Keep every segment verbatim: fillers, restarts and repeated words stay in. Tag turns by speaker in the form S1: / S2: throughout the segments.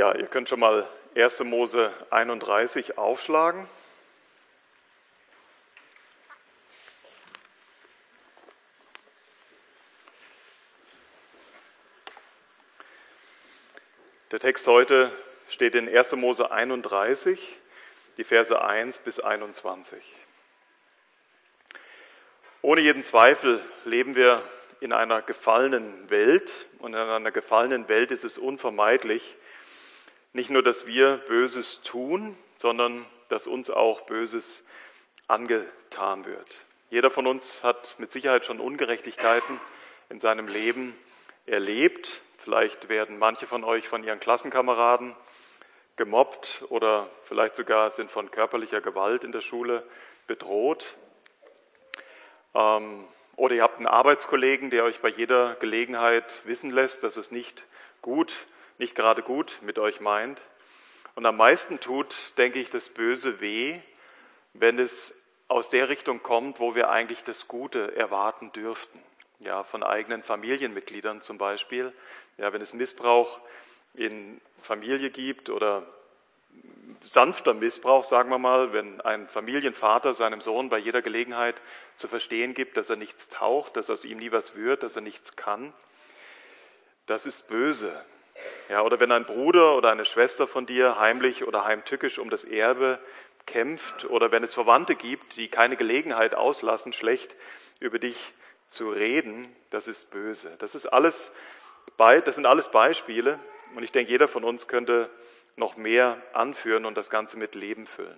S1: Ja, ihr könnt schon mal erste Mose einunddreißig aufschlagen. Der Text heute steht in erste Mose einunddreißig, die Verse eins bis einundzwanzig. Ohne jeden Zweifel leben wir in einer gefallenen Welt, und in einer gefallenen Welt ist es unvermeidlich, nicht nur, dass wir Böses tun, sondern dass uns auch Böses angetan wird. Jeder von uns hat mit Sicherheit schon Ungerechtigkeiten in seinem Leben erlebt. Vielleicht werden manche von euch von ihren Klassenkameraden gemobbt oder vielleicht sogar sind von körperlicher Gewalt in der Schule bedroht. Ähm, oder ihr habt einen Arbeitskollegen, der euch bei jeder Gelegenheit wissen lässt, dass es nicht gut ist, nicht gerade gut mit euch meint. Und am meisten tut, denke ich, das Böse weh, wenn es aus der Richtung kommt, wo wir eigentlich das Gute erwarten dürften. Ja, von eigenen Familienmitgliedern zum Beispiel. Ja, wenn es Missbrauch in Familie gibt oder sanfter Missbrauch, sagen wir mal, wenn ein Familienvater seinem Sohn bei jeder Gelegenheit zu verstehen gibt, dass er nichts taugt, dass aus ihm nie was wird, dass er nichts kann, das ist böse. Ja, oder wenn ein Bruder oder eine Schwester von dir heimlich oder heimtückisch um das Erbe kämpft oder wenn es Verwandte gibt, die keine Gelegenheit auslassen, schlecht über dich zu reden, das ist böse. Das ist alles, das sind alles Beispiele und ich denke, jeder von uns könnte noch mehr anführen und das Ganze mit Leben füllen.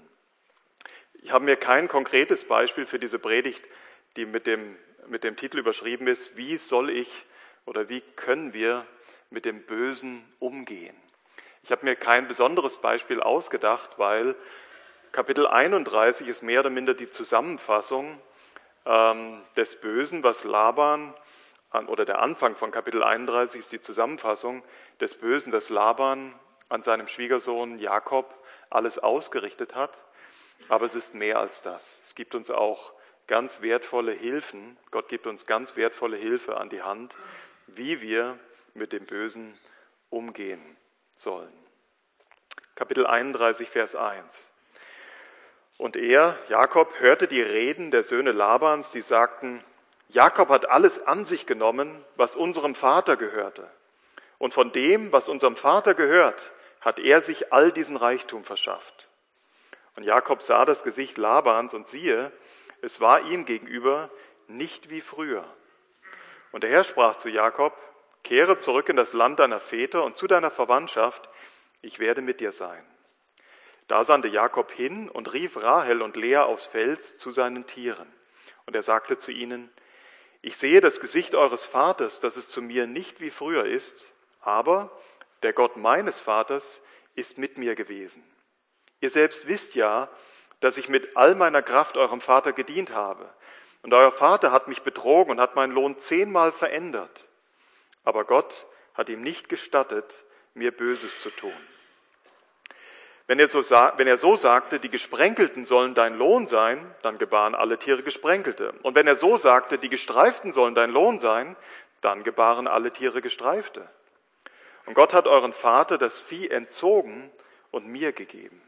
S1: Ich habe mir kein konkretes Beispiel für diese Predigt, die mit dem, mit dem Titel überschrieben ist, wie soll ich oder wie können wir mit dem Bösen umgehen. Ich habe mir kein besonderes Beispiel ausgedacht, weil Kapitel einunddreißig ist mehr oder minder die Zusammenfassung ähm, des Bösen, was Laban, an, oder der Anfang von Kapitel einunddreißig ist die Zusammenfassung des Bösen, das Laban an seinem Schwiegersohn Jakob alles ausgerichtet hat. Aber es ist mehr als das. Es gibt uns auch ganz wertvolle Hilfen. Gott gibt uns ganz wertvolle Hilfe an die Hand, wie wir mit dem Bösen umgehen sollen. Kapitel einunddreißig, Vers eins. Und er, Jakob, hörte die Reden der Söhne Labans, die sagten, Jakob hat alles an sich genommen, was unserem Vater gehörte. Und von dem, was unserem Vater gehört, hat er sich all diesen Reichtum verschafft. Und Jakob sah das Gesicht Labans und siehe, es war ihm gegenüber nicht wie früher. Und der Herr sprach zu Jakob, kehre zurück in das Land deiner Väter und zu deiner Verwandtschaft, ich werde mit dir sein. Da sandte Jakob hin und rief Rahel und Lea aufs Feld zu seinen Tieren. Und er sagte zu ihnen, ich sehe das Gesicht eures Vaters, dass es zu mir nicht wie früher ist, aber der Gott meines Vaters ist mit mir gewesen. Ihr selbst wisst ja, dass ich mit all meiner Kraft eurem Vater gedient habe. Und euer Vater hat mich betrogen und hat meinen Lohn zehnmal verändert. Aber Gott hat ihm nicht gestattet, mir Böses zu tun. Wenn er, so, wenn er so sagte, die Gesprenkelten sollen dein Lohn sein, dann gebaren alle Tiere Gesprenkelte. Und wenn er so sagte, die Gestreiften sollen dein Lohn sein, dann gebaren alle Tiere Gestreifte. Und Gott hat euren Vater das Vieh entzogen und mir gegeben.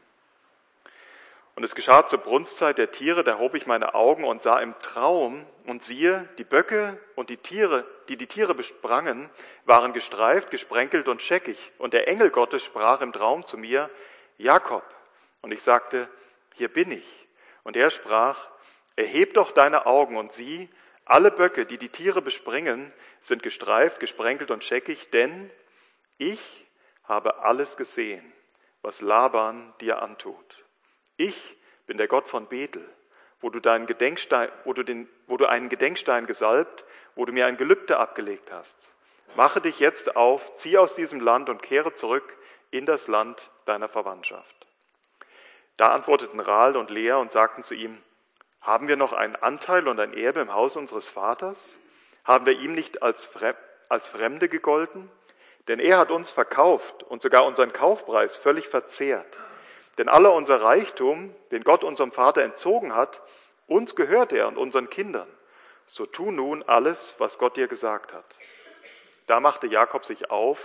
S1: Und es geschah zur Brunstzeit der Tiere, da hob ich meine Augen und sah im Traum, und siehe, die Böcke und die Tiere, die die Tiere besprangen, waren gestreift, gesprenkelt und scheckig. Und der Engel Gottes sprach im Traum zu mir, Jakob. Und ich sagte, hier bin ich. Und er sprach, erheb doch deine Augen und sieh, alle Böcke, die die Tiere bespringen, sind gestreift, gesprenkelt und scheckig, denn ich habe alles gesehen, was Laban dir antut. Ich bin der Gott von Bethel, wo du, deinen Gedenkstein, wo, du den, wo du einen Gedenkstein gesalbt, wo du mir ein Gelübde abgelegt hast. Mache dich jetzt auf, zieh aus diesem Land und kehre zurück in das Land deiner Verwandtschaft. Da antworteten Rahel und Lea und sagten zu ihm, haben wir noch einen Anteil und ein Erbe im Haus unseres Vaters? Haben wir ihm nicht als Fremde gegolten? Denn er hat uns verkauft und sogar unseren Kaufpreis völlig verzehrt. Denn aller unser Reichtum, den Gott unserem Vater entzogen hat, uns gehört er und unseren Kindern. So tu nun alles, was Gott dir gesagt hat. Da machte Jakob sich auf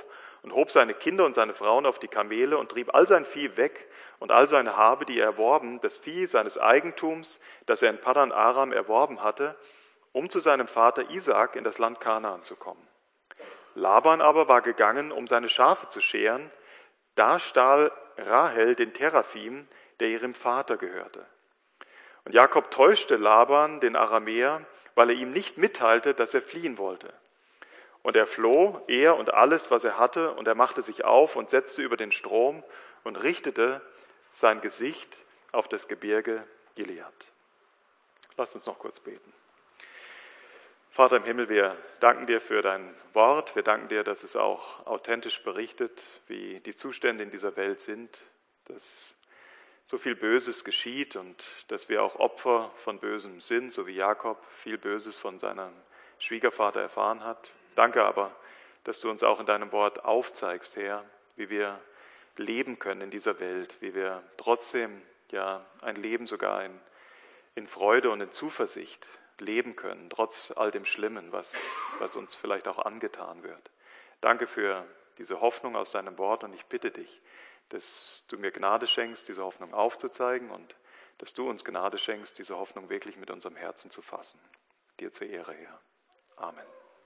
S1: und hob seine Kinder und seine Frauen auf die Kamele und trieb all sein Vieh weg und all seine Habe, die er erworben, das Vieh seines Eigentums, das er in Paddan Aram erworben hatte, um zu seinem Vater Isaak in das Land Kanaan zu kommen. Laban aber war gegangen, um seine Schafe zu scheren. Da stahl Rahel den Teraphim, der ihrem Vater gehörte. Und Jakob täuschte Laban, den Aramäer, weil er ihm nicht mitteilte, dass er fliehen wollte. Und er floh, er und alles, was er hatte, und er machte sich auf und setzte über den Strom und richtete sein Gesicht auf das Gebirge Gilead. Lass uns noch kurz beten. Vater im Himmel, wir danken dir für dein Wort. Wir danken dir, dass es auch authentisch berichtet, wie die Zustände in dieser Welt sind, dass so viel Böses geschieht und dass wir auch Opfer von Bösem sind, so wie Jakob viel Böses von seinem Schwiegervater erfahren hat. Danke aber, dass du uns auch in deinem Wort aufzeigst, Herr, wie wir leben können in dieser Welt, wie wir trotzdem ja ein Leben sogar in, in Freude und in Zuversicht leben können, trotz all dem Schlimmen, was, was uns vielleicht auch angetan wird. Danke für diese Hoffnung aus deinem Wort und ich bitte dich, dass du mir Gnade schenkst, diese Hoffnung aufzuzeigen und dass du uns Gnade schenkst, diese Hoffnung wirklich mit unserem Herzen zu fassen. Dir zur Ehre, Herr. Amen.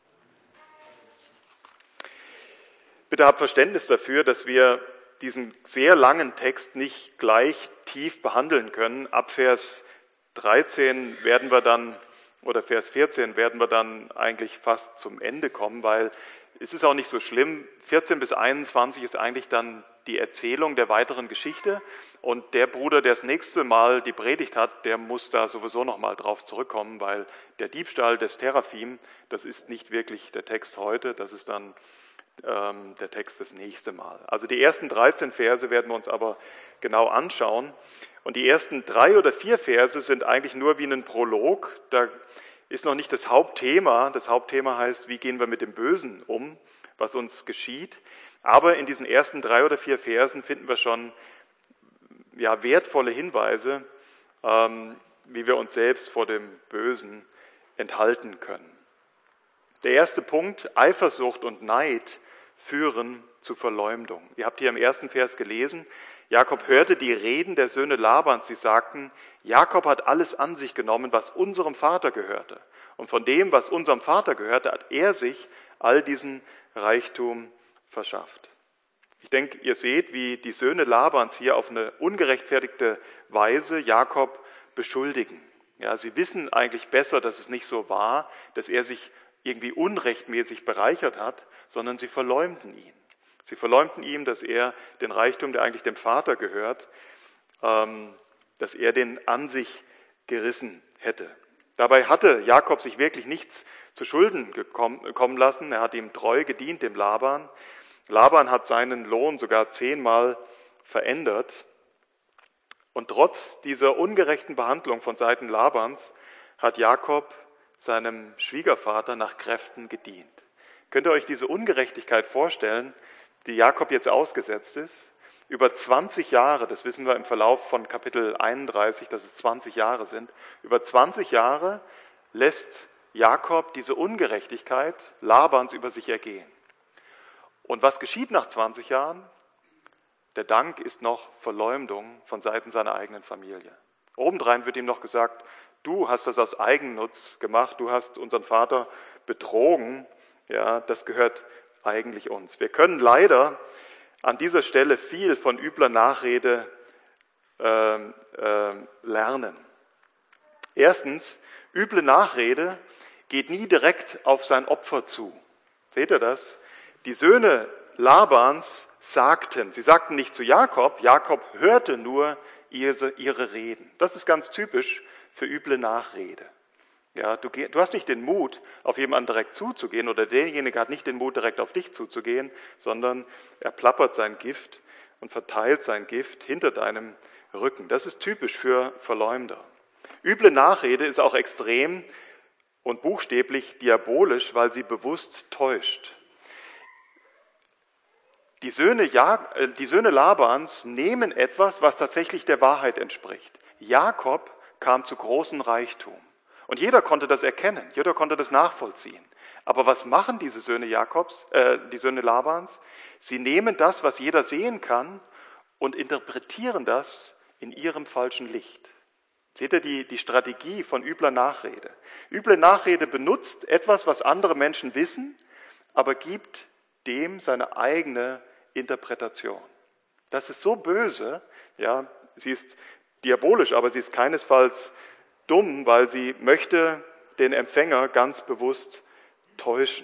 S1: Bitte habt Verständnis dafür, dass wir diesen sehr langen Text nicht gleich tief behandeln können. Ab Vers dreizehn werden wir dann, oder Vers vierzehn werden wir dann eigentlich fast zum Ende kommen, weil es ist auch nicht so schlimm. vierzehn bis einundzwanzig ist eigentlich dann die Erzählung der weiteren Geschichte und der Bruder, der das nächste Mal die Predigt hat, der muss da sowieso nochmal drauf zurückkommen, weil der Diebstahl des Teraphim, das ist nicht wirklich der Text heute, das ist dann ähm, der Text das nächste Mal. Also die ersten dreizehn Verse werden wir uns aber genau anschauen und die ersten drei oder vier Verse sind eigentlich nur wie ein Prolog, da ist noch nicht das Hauptthema. Das Hauptthema heißt, wie gehen wir mit dem Bösen um, was uns geschieht. Aber in diesen ersten drei oder vier Versen finden wir schon ja, wertvolle Hinweise, ähm, wie wir uns selbst vor dem Bösen enthalten können. Der erste Punkt, Eifersucht und Neid führen zu Verleumdung. Ihr habt hier im ersten Vers gelesen, Jakob hörte die Reden der Söhne Labans, sie sagten, Jakob hat alles an sich genommen, was unserem Vater gehörte. Und von dem, was unserem Vater gehörte, hat er sich all diesen Reichtum verschafft. Ich denke, ihr seht, wie die Söhne Labans hier auf eine ungerechtfertigte Weise Jakob beschuldigen. Ja, sie wissen eigentlich besser, dass es nicht so war, dass er sich irgendwie unrechtmäßig bereichert hat, sondern sie verleumden ihn. Sie verleumden ihm, dass er den Reichtum, der eigentlich dem Vater gehört, ähm, dass er den an sich gerissen hätte. Dabei hatte Jakob sich wirklich nichts zu Schulden gekommen, kommen lassen. Er hat ihm treu gedient, dem Laban. Laban hat seinen Lohn sogar zehnmal verändert. Und trotz dieser ungerechten Behandlung von Seiten Labans hat Jakob seinem Schwiegervater nach Kräften gedient. Könnt ihr euch diese Ungerechtigkeit vorstellen, die Jakob jetzt ausgesetzt ist? Über zwanzig Jahre, das wissen wir im Verlauf von Kapitel einunddreißig, dass es zwanzig Jahre sind, über zwanzig Jahre lässt Jakob diese Ungerechtigkeit Labans über sich ergehen. Und was geschieht nach zwanzig Jahren? Der Dank ist noch Verleumdung von Seiten seiner eigenen Familie. Obendrein wird ihm noch gesagt, du hast das aus Eigennutz gemacht, du hast unseren Vater betrogen, ja, das gehört eigentlich uns. Wir können leider an dieser Stelle viel von übler Nachrede äh, äh, lernen. Erstens, üble Nachrede geht nie direkt auf sein Opfer zu. Seht ihr das? Die Söhne Labans sagten, sie sagten nicht zu Jakob, Jakob hörte nur ihre, ihre Reden. Das ist ganz typisch für üble Nachrede. Ja, du, du hast nicht den Mut, auf jemanden direkt zuzugehen oder derjenige hat nicht den Mut, direkt auf dich zuzugehen, sondern er plappert sein Gift und verteilt sein Gift hinter deinem Rücken. Das ist typisch für Verleumder. Üble Nachrede ist auch extrem und buchstäblich diabolisch, weil sie bewusst täuscht. Die Söhne, ja, die Söhne Labans nehmen etwas, was tatsächlich der Wahrheit entspricht. Jakob kam zu großem Reichtum. Und jeder konnte das erkennen, jeder konnte das nachvollziehen. Aber was machen diese Söhne Jakobs, äh, die Söhne Labans? Sie nehmen das, was jeder sehen kann, und interpretieren das in ihrem falschen Licht. Seht ihr die, die Strategie von übler Nachrede? Üble Nachrede benutzt etwas, was andere Menschen wissen, aber gibt dem seine eigene Interpretation. Das ist so böse, ja, sie ist diabolisch, aber sie ist keinesfalls dumm, weil sie möchte den Empfänger ganz bewusst täuschen.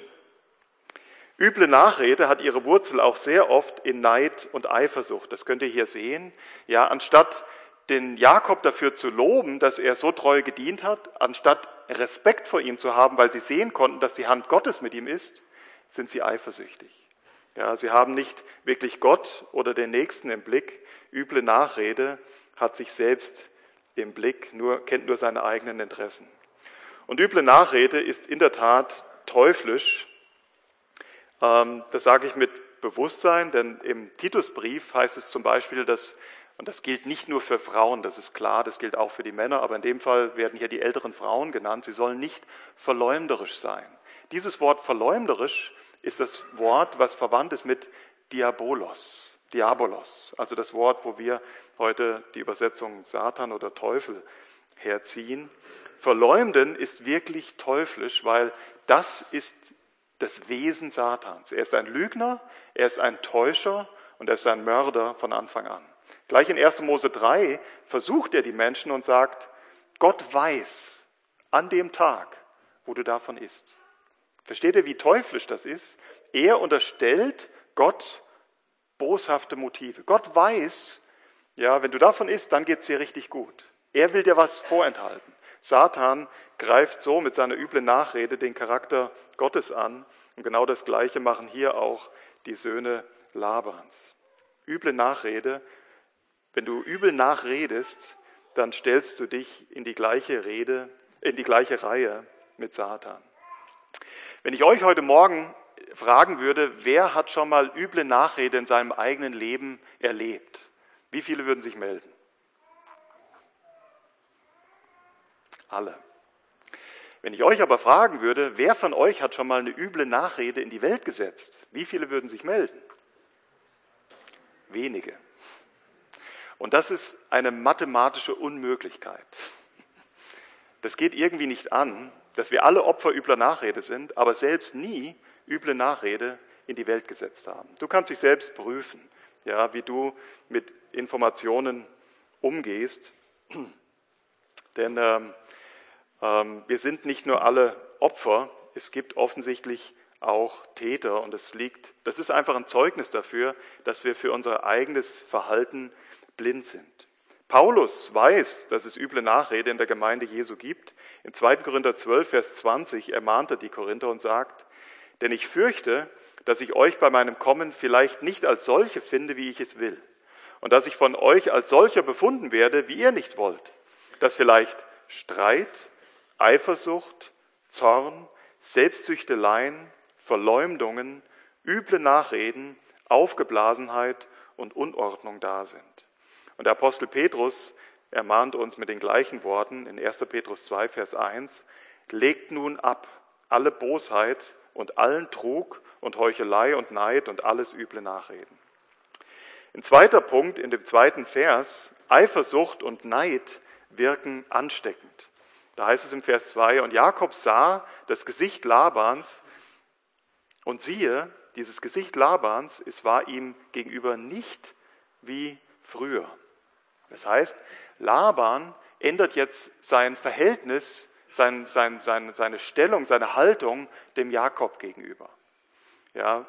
S1: Üble Nachrede hat ihre Wurzel auch sehr oft in Neid und Eifersucht. Das könnt ihr hier sehen. Ja, anstatt den Jakob dafür zu loben, dass er so treu gedient hat, anstatt Respekt vor ihm zu haben, weil sie sehen konnten, dass die Hand Gottes mit ihm ist, sind sie eifersüchtig. Ja, sie haben nicht wirklich Gott oder den Nächsten im Blick. Üble Nachrede hat sich selbst im Blick, nur, kennt nur seine eigenen Interessen. Und üble Nachrede ist in der Tat teuflisch. Ähm, das sage ich mit Bewusstsein, denn im Titusbrief heißt es zum Beispiel, dass, und das gilt nicht nur für Frauen, das ist klar, das gilt auch für die Männer, aber in dem Fall werden hier die älteren Frauen genannt, sie sollen nicht verleumderisch sein. Dieses Wort verleumderisch ist das Wort, was verwandt ist mit Diabolos, Diabolos, also das Wort, wo wir heute die Übersetzung Satan oder Teufel herziehen. Verleumden ist wirklich teuflisch, weil das ist das Wesen Satans. Er ist ein Lügner, er ist ein Täuscher und er ist ein Mörder von Anfang an. Gleich in erster Mose drei versucht er die Menschen und sagt, Gott weiß an dem Tag, wo du davon isst. Versteht ihr, wie teuflisch das ist? Er unterstellt Gott boshafte Motive. Gott weiß, ja, wenn du davon isst, dann geht's dir richtig gut. Er will dir was vorenthalten. Satan greift so mit seiner üblen Nachrede den Charakter Gottes an. Und genau das Gleiche machen hier auch die Söhne Labans. Üble Nachrede, wenn du übel nachredest, dann stellst du dich in die gleiche Rede, in die gleiche Reihe mit Satan. Wenn ich euch heute Morgen fragen würde, wer hat schon mal üble Nachrede in seinem eigenen Leben erlebt? Wie viele würden sich melden? Alle. Wenn ich euch aber fragen würde, wer von euch hat schon mal eine üble Nachrede in die Welt gesetzt? Wie viele würden sich melden? Wenige. Und das ist eine mathematische Unmöglichkeit. Das geht irgendwie nicht an, dass wir alle Opfer übler Nachrede sind, aber selbst nie üble Nachrede in die Welt gesetzt haben. Du kannst dich selbst prüfen, ja, wie du mit Informationen umgehst. Denn ähm, ähm, wir sind nicht nur alle Opfer, es gibt offensichtlich auch Täter und es liegt, das ist einfach ein Zeugnis dafür, dass wir für unser eigenes Verhalten blind sind. Paulus weiß, dass es üble Nachrede in der Gemeinde Jesu gibt. In zweiter Korinther zwölf, Vers zwanzig ermahnt er die Korinther und sagt, denn ich fürchte, dass ich euch bei meinem Kommen vielleicht nicht als solche finde, wie ich es will. Und dass ich von euch als solcher befunden werde, wie ihr nicht wollt. Dass vielleicht Streit, Eifersucht, Zorn, Selbstsüchteleien, Verleumdungen, üble Nachreden, Aufgeblasenheit und Unordnung da sind. Und der Apostel Petrus ermahnt uns mit den gleichen Worten in erster Petrus zwei, Vers eins, legt nun ab alle Bosheit und allen Trug und Heuchelei und Neid und alles üble Nachreden. Ein zweiter Punkt in dem zweiten Vers, Eifersucht und Neid wirken ansteckend. Da heißt es im Vers zwei, und Jakob sah das Gesicht Labans und siehe, dieses Gesicht Labans, es war ihm gegenüber nicht wie früher. Das heißt, Laban ändert jetzt sein Verhältnis, sein, sein, sein, seine Stellung, seine Haltung dem Jakob gegenüber. Ja,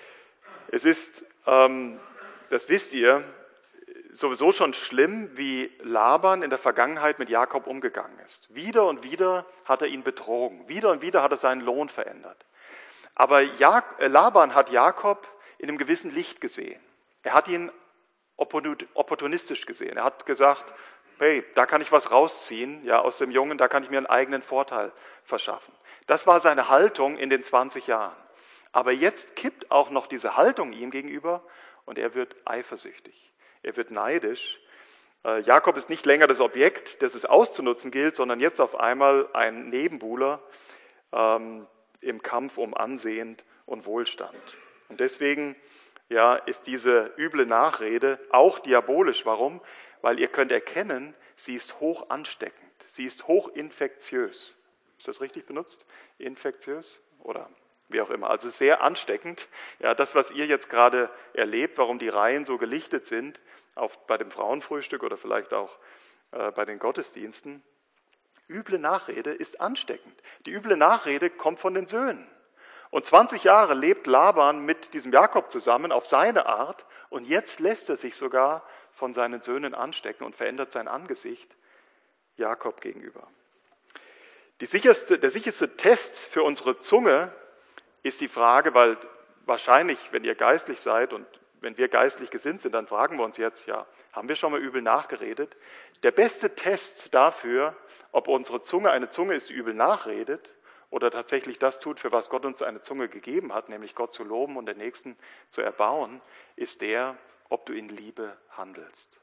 S1: es ist, ähm, das wisst ihr, sowieso schon schlimm, wie Laban in der Vergangenheit mit Jakob umgegangen ist. Wieder und wieder hat er ihn betrogen. Wieder und wieder hat er seinen Lohn verändert. Aber Jak- Laban hat Jakob in einem gewissen Licht gesehen. Er hat ihn opportunistisch gesehen. Er hat gesagt, hey, da kann ich was rausziehen, ja, aus dem Jungen, da kann ich mir einen eigenen Vorteil verschaffen. Das war seine Haltung in den zwanzig Jahren. Aber jetzt kippt auch noch diese Haltung ihm gegenüber und er wird eifersüchtig. Er wird neidisch. Äh, Jakob ist nicht länger das Objekt, das es auszunutzen gilt, sondern jetzt auf einmal ein Nebenbuhler, ähm, im Kampf um Ansehen und Wohlstand. Und deswegen ja, ist diese üble Nachrede auch diabolisch. Warum? Weil ihr könnt erkennen, sie ist hoch ansteckend, sie ist hoch infektiös. Ist das richtig benutzt? Infektiös oder wie auch immer. Also sehr ansteckend. Ja, das, was ihr jetzt gerade erlebt, warum die Reihen so gelichtet sind, auf, bei dem Frauenfrühstück oder vielleicht auch äh, bei den Gottesdiensten. Üble Nachrede ist ansteckend. Die üble Nachrede kommt von den Söhnen. Und zwanzig Jahre lebt Laban mit diesem Jakob zusammen auf seine Art und jetzt lässt er sich sogar von seinen Söhnen anstecken und verändert sein Angesicht Jakob gegenüber. Die sicherste, der sicherste Test für unsere Zunge ist die Frage, weil wahrscheinlich, wenn ihr geistlich seid und wenn wir geistlich gesinnt sind, dann fragen wir uns jetzt, ja, haben wir schon mal übel nachgeredet? Der beste Test dafür, ob unsere Zunge eine Zunge ist, die übel nachredet, oder tatsächlich das tut, für was Gott uns eine Zunge gegeben hat, nämlich Gott zu loben und den Nächsten zu erbauen, ist der, ob du in Liebe handelst.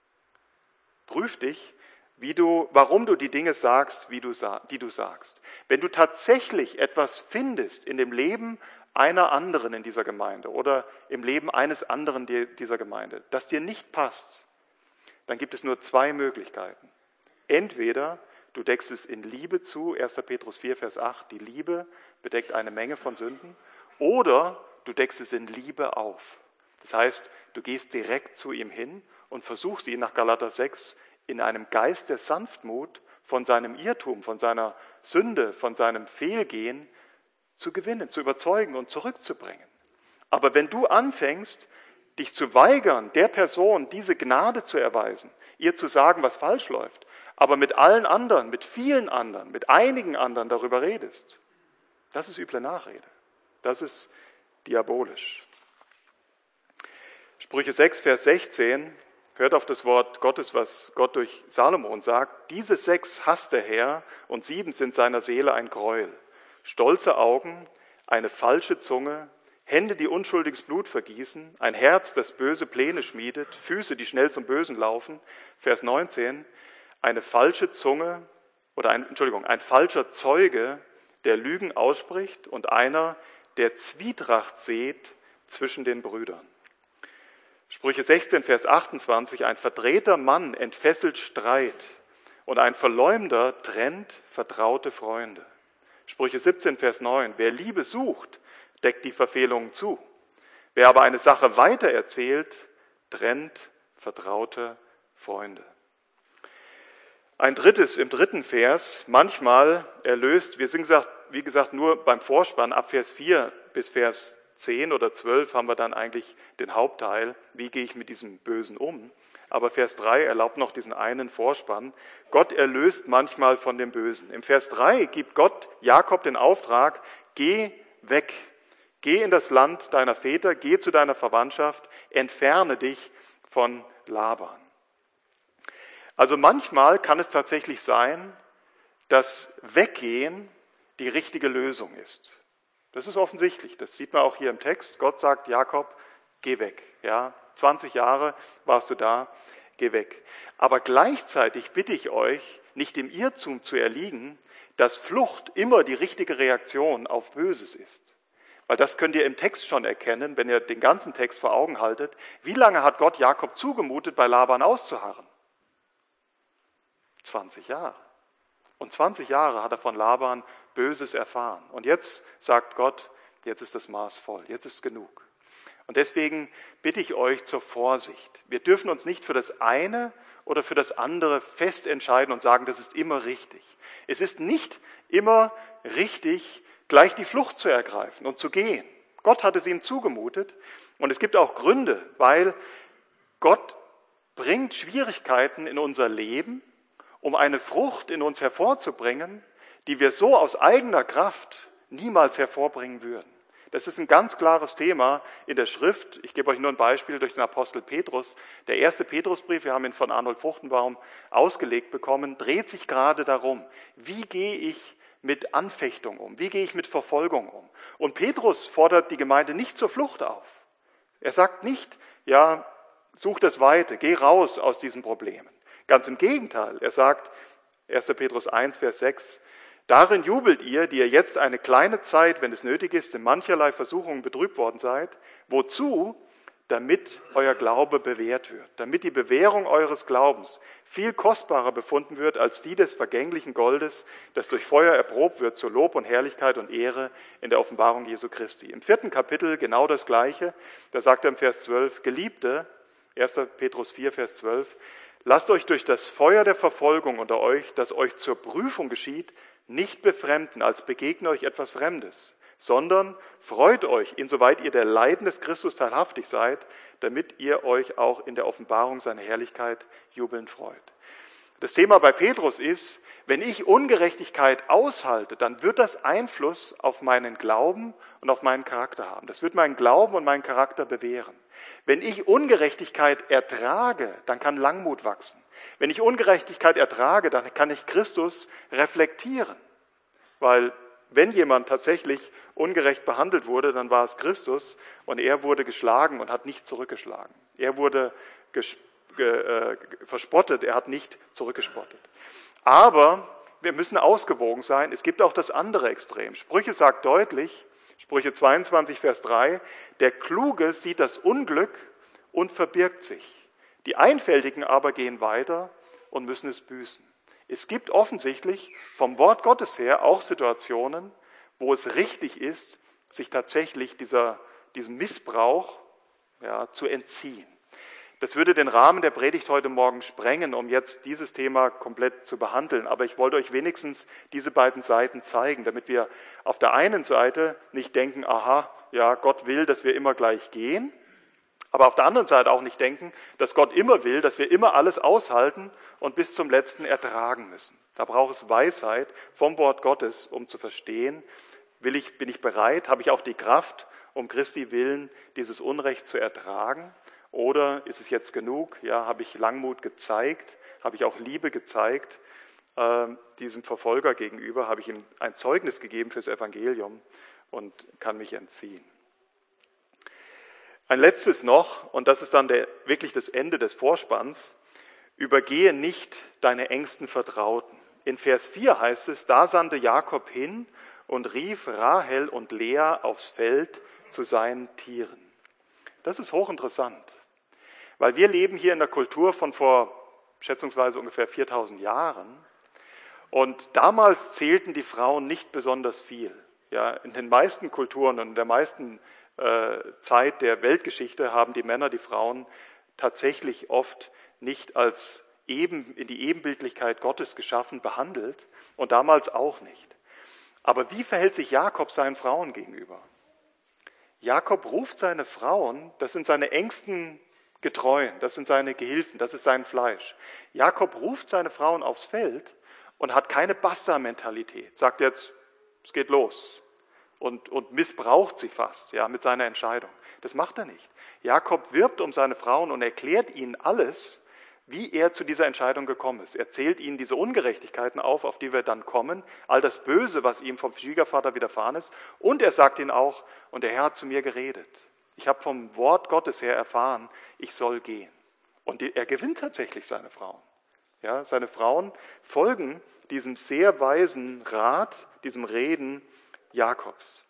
S1: Prüf dich, wie du, warum du die Dinge sagst, wie du, die du sagst. Wenn du tatsächlich etwas findest in dem Leben einer anderen in dieser Gemeinde oder im Leben eines anderen dieser Gemeinde, das dir nicht passt, dann gibt es nur zwei Möglichkeiten. Entweder du deckst es in Liebe zu, erster Petrus vier, Vers acht, die Liebe bedeckt eine Menge von Sünden, oder du deckst es in Liebe auf. Das heißt, du gehst direkt zu ihm hin und versuchst ihn nach Galater sechs in einem Geist der Sanftmut von seinem Irrtum, von seiner Sünde, von seinem Fehlgehen zu gewinnen, zu überzeugen und zurückzubringen. Aber wenn du anfängst, dich zu weigern, der Person diese Gnade zu erweisen, ihr zu sagen, was falsch läuft, aber mit allen anderen, mit vielen anderen, mit einigen anderen darüber redest, das ist üble Nachrede. Das ist diabolisch. Sprüche sechs, Vers sechzehn, hört auf das Wort Gottes, was Gott durch Salomon sagt. Diese sechs hasst der Herr und sieben sind seiner Seele ein Gräuel. Stolze Augen, eine falsche Zunge, Hände, die unschuldiges Blut vergießen, ein Herz, das böse Pläne schmiedet, Füße, die schnell zum Bösen laufen. Vers neunzehn, eine falsche Zunge oder ein, Entschuldigung, ein falscher Zeuge, der Lügen ausspricht und einer, der Zwietracht sät zwischen den Brüdern. Sprüche sechzehn, Vers achtundzwanzig, ein verdrehter Mann entfesselt Streit und ein Verleumder trennt vertraute Freunde. Sprüche siebzehn, Vers neun, wer Liebe sucht, deckt die Verfehlungen zu. Wer aber eine Sache weitererzählt, trennt vertraute Freunde. Ein drittes, im dritten Vers, manchmal erlöst, wir sind gesagt, wie gesagt nur beim Vorspann, ab Vers vier bis Vers zehn oder zwölf haben wir dann eigentlich den Hauptteil, wie gehe ich mit diesem Bösen um. Aber Vers drei erlaubt noch diesen einen Vorspann. Gott erlöst manchmal von dem Bösen. Im Vers drei gibt Gott Jakob den Auftrag, geh weg, geh in das Land deiner Väter, geh zu deiner Verwandtschaft, entferne dich von Laban. Also manchmal kann es tatsächlich sein, dass Weggehen die richtige Lösung ist. Das ist offensichtlich, das sieht man auch hier im Text. Gott sagt, Jakob, geh weg. Ja, zwanzig Jahre warst du da, geh weg. Aber gleichzeitig bitte ich euch, nicht dem Irrtum zu erliegen, dass Flucht immer die richtige Reaktion auf Böses ist. Weil das könnt ihr im Text schon erkennen, wenn ihr den ganzen Text vor Augen haltet. Wie lange hat Gott Jakob zugemutet, bei Laban auszuharren? zwanzig Jahre. Und zwanzig Jahre hat er von Laban Böses erfahren. Und jetzt sagt Gott, jetzt ist das Maß voll, jetzt ist genug. Und deswegen bitte ich euch zur Vorsicht. Wir dürfen uns nicht für das eine oder für das andere fest entscheiden und sagen, das ist immer richtig. Es ist nicht immer richtig, gleich die Flucht zu ergreifen und zu gehen. Gott hat es ihm zugemutet und es gibt auch Gründe, weil Gott bringt Schwierigkeiten in unser Leben, um eine Frucht in uns hervorzubringen, die wir so aus eigener Kraft niemals hervorbringen würden. Das ist ein ganz klares Thema in der Schrift. Ich gebe euch nur ein Beispiel durch den Apostel Petrus. Der erste Petrusbrief, wir haben ihn von Arnold Fruchtenbaum ausgelegt bekommen, dreht sich gerade darum, wie gehe ich mit Anfechtung um, wie gehe ich mit Verfolgung um. Und Petrus fordert die Gemeinde nicht zur Flucht auf. Er sagt nicht, ja, such das Weite, geh raus aus diesen Problemen. Ganz im Gegenteil, er sagt, erster Petrus eins, Vers sechs, Darin jubelt ihr, die ihr jetzt eine kleine Zeit, wenn es nötig ist, in mancherlei Versuchungen betrübt worden seid. Wozu? Damit euer Glaube bewährt wird, damit die Bewährung eures Glaubens viel kostbarer befunden wird als die des vergänglichen Goldes, das durch Feuer erprobt wird zur Lob und Herrlichkeit und Ehre in der Offenbarung Jesu Christi. Im vierten Kapitel genau das Gleiche, da sagt er im Vers zwölf, Geliebte, erster Petrus vier, Vers zwölf, lasst euch durch das Feuer der Verfolgung unter euch, das euch zur Prüfung geschieht, nicht befremden, als begegne euch etwas Fremdes, sondern freut euch, insoweit ihr der Leiden des Christus teilhaftig seid, damit ihr euch auch in der Offenbarung seiner Herrlichkeit jubelnd freut. Das Thema bei Petrus ist, wenn ich Ungerechtigkeit aushalte, dann wird das Einfluss auf meinen Glauben und auf meinen Charakter haben. Das wird meinen Glauben und meinen Charakter bewähren. Wenn ich Ungerechtigkeit ertrage, dann kann Langmut wachsen. Wenn ich Ungerechtigkeit ertrage, dann kann ich Christus reflektieren. Weil wenn jemand tatsächlich ungerecht behandelt wurde, dann war es Christus und er wurde geschlagen und hat nicht zurückgeschlagen. Er wurde ges- ge- äh, verspottet, er hat nicht zurückgespottet. Aber wir müssen ausgewogen sein. Es gibt auch das andere Extrem. Sprüche sagt deutlich, Sprüche zweiundzwanzig, Vers drei, der Kluge sieht das Unglück und verbirgt sich. Die Einfältigen aber gehen weiter und müssen es büßen. Es gibt offensichtlich vom Wort Gottes her auch Situationen, wo es richtig ist, sich tatsächlich dieser, diesem Missbrauch ja, zu entziehen. Das würde den Rahmen der Predigt heute Morgen sprengen, um jetzt dieses Thema komplett zu behandeln. Aber ich wollte euch wenigstens diese beiden Seiten zeigen, damit wir auf der einen Seite nicht denken, aha, ja, Gott will, dass wir immer gleich gehen, aber auf der anderen Seite auch nicht denken, dass Gott immer will, dass wir immer alles aushalten und bis zum Letzten ertragen müssen. Da braucht es Weisheit vom Wort Gottes, um zu verstehen, will ich, bin ich bereit, habe ich auch die Kraft, um Christi willen dieses Unrecht zu ertragen? Oder ist es jetzt genug? Ja, habe ich Langmut gezeigt? Habe ich auch Liebe gezeigt äh, diesem Verfolger gegenüber? Habe ich ihm ein Zeugnis gegeben fürs Evangelium und kann mich entziehen? Ein letztes noch, und das ist dann der, wirklich das Ende des Vorspanns, übergehe nicht deine engsten Vertrauten. In Vers vier heißt es, da sandte Jakob hin und rief Rahel und Lea aufs Feld zu seinen Tieren. Das ist hochinteressant, weil wir leben hier in der Kultur von vor schätzungsweise ungefähr viertausend Jahren und damals zählten die Frauen nicht besonders viel. Ja, in den meisten Kulturen und in der meisten äh, Zeit der Weltgeschichte haben die Männer die Frauen tatsächlich oft nicht als eben, in die Ebenbildlichkeit Gottes geschaffen behandelt und damals auch nicht. Aber wie verhält sich Jakob seinen Frauen gegenüber? Jakob ruft seine Frauen, das sind seine engsten Getreuen, das sind seine Gehilfen, das ist sein Fleisch. Jakob ruft seine Frauen aufs Feld und hat keine Basta-Mentalität, sagt jetzt, es geht los und, und missbraucht sie fast ja, mit seiner Entscheidung. Das macht er nicht. Jakob wirbt um seine Frauen und erklärt ihnen alles, wie er zu dieser Entscheidung gekommen ist. Er zählt ihnen diese Ungerechtigkeiten auf, auf die wir dann kommen, all das Böse, was ihm vom Schwiegervater widerfahren ist. Und er sagt ihnen auch, und der Herr hat zu mir geredet. Ich habe vom Wort Gottes her erfahren, ich soll gehen. Und er gewinnt tatsächlich seine Frauen. Ja, seine Frauen folgen diesem sehr weisen Rat, diesem Reden Jakobs.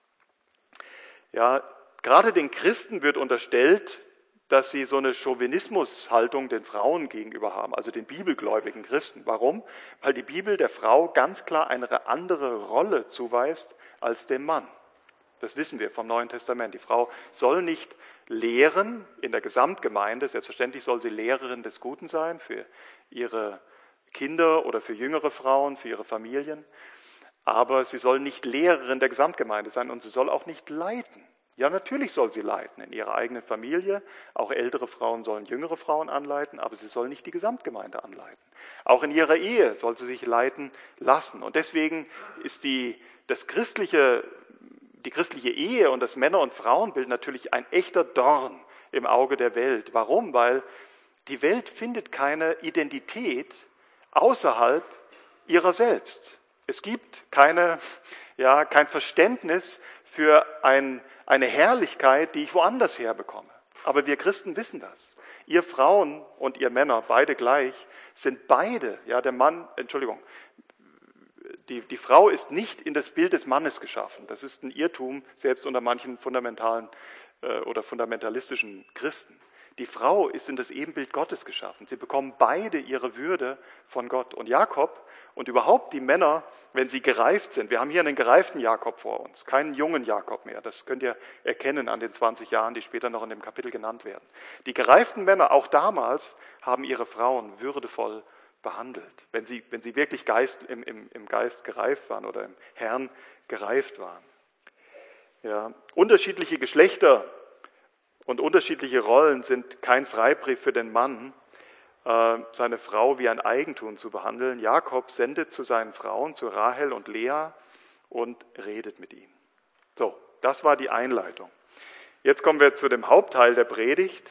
S1: Ja, gerade den Christen wird unterstellt, dass sie so eine Chauvinismushaltung den Frauen gegenüber haben, also den bibelgläubigen Christen. Warum? Weil die Bibel der Frau ganz klar eine andere Rolle zuweist als dem Mann. Das wissen wir vom Neuen Testament. Die Frau soll nicht lehren in der Gesamtgemeinde, selbstverständlich soll sie Lehrerin des Guten sein für ihre Kinder oder für jüngere Frauen, für ihre Familien, aber sie soll nicht Lehrerin der Gesamtgemeinde sein und sie soll auch nicht leiten. Ja, natürlich soll sie leiten in ihrer eigenen Familie. Auch ältere Frauen sollen jüngere Frauen anleiten, aber sie soll nicht die Gesamtgemeinde anleiten. Auch in ihrer Ehe soll sie sich leiten lassen. Und deswegen ist die, das christliche, die christliche Ehe und das Männer- und Frauenbild natürlich ein echter Dorn im Auge der Welt. Warum? Weil die Welt findet keine Identität außerhalb ihrer selbst. Es gibt keine, ja, kein Verständnis für ein eine Herrlichkeit, die ich woanders herbekomme. Aber wir Christen wissen das. Ihr Frauen und ihr Männer, beide gleich, sind beide, ja, der Mann, Entschuldigung, die, die Frau ist nicht in das Bild des Mannes geschaffen. Das ist ein Irrtum, selbst unter manchen fundamentalen äh, oder fundamentalistischen Christen. Die Frau ist in das Ebenbild Gottes geschaffen. Sie bekommen beide ihre Würde von Gott. Und Jakob und überhaupt die Männer, wenn sie gereift sind, wir haben hier einen gereiften Jakob vor uns, keinen jungen Jakob mehr. Das könnt ihr erkennen an den zwanzig Jahren, die später noch in dem Kapitel genannt werden. Die gereiften Männer, auch damals, haben ihre Frauen würdevoll behandelt, wenn sie, wenn sie wirklich Geist, im, im, im Geist gereift waren oder im Herrn gereift waren. Ja, unterschiedliche Geschlechter und unterschiedliche Rollen sind kein Freibrief für den Mann, äh, seine Frau wie ein Eigentum zu behandeln. Jakob sendet zu seinen Frauen, zu Rahel und Lea, und redet mit ihnen. So, das war die Einleitung. Jetzt kommen wir zu dem Hauptteil der Predigt.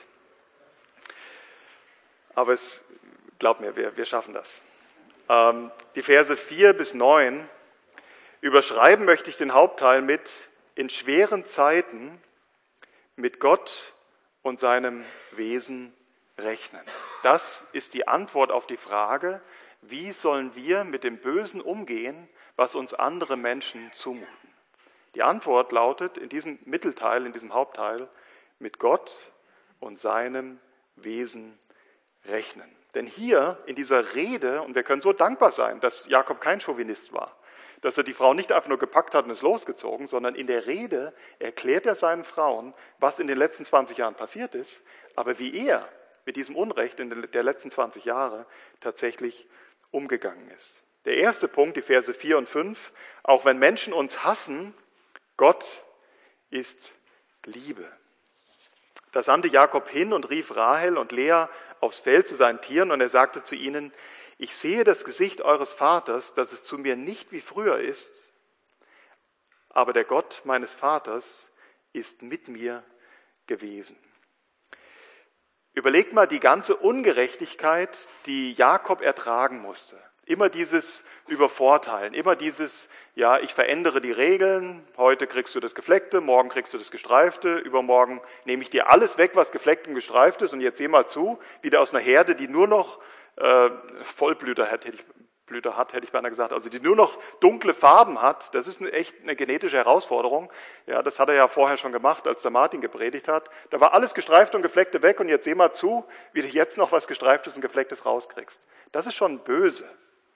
S1: Aber es, glaub mir, wir, wir schaffen das. Ähm, die Verse vier bis neun überschreiben möchte ich den Hauptteil mit: In schweren Zeiten mit Gott und seinem Wesen rechnen. Das ist die Antwort auf die Frage, wie sollen wir mit dem Bösen umgehen, was uns andere Menschen zumuten. Die Antwort lautet in diesem Mittelteil, in diesem Hauptteil: mit Gott und seinem Wesen rechnen. Denn hier in dieser Rede, und wir können so dankbar sein, dass Jakob kein Chauvinist war, dass er die Frau nicht einfach nur gepackt hat und ist losgezogen, sondern in der Rede erklärt er seinen Frauen, was in den letzten zwanzig Jahren passiert ist, aber wie er mit diesem Unrecht in den der letzten zwanzig Jahre tatsächlich umgegangen ist. Der erste Punkt, die Verse vier und fünf: Auch wenn Menschen uns hassen, Gott ist Liebe. Da sandte Jakob hin und rief Rahel und Lea aufs Feld zu seinen Tieren, und er sagte zu ihnen: Ich sehe das Gesicht eures Vaters, dass es zu mir nicht wie früher ist, aber der Gott meines Vaters ist mit mir gewesen. Überlegt mal die ganze Ungerechtigkeit, die Jakob ertragen musste. Immer dieses Übervorteilen, immer dieses, ja, ich verändere die Regeln, heute kriegst du das Gefleckte, morgen kriegst du das Gestreifte, übermorgen nehme ich dir alles weg, was gefleckt und gestreift ist, und jetzt seh mal zu, wieder aus einer Herde, die nur noch äh, Vollblüter hat, hätte ich, Blüter hat, hätte ich beinahe gesagt, also die nur noch dunkle Farben hat. Das ist eine, echt eine genetische Herausforderung. Ja, das hat er ja vorher schon gemacht, als der Martin gepredigt hat. Da war alles gestreift und gefleckte weg, und jetzt seh mal zu, wie du jetzt noch was Gestreiftes und Geflecktes rauskriegst. Das ist schon böse.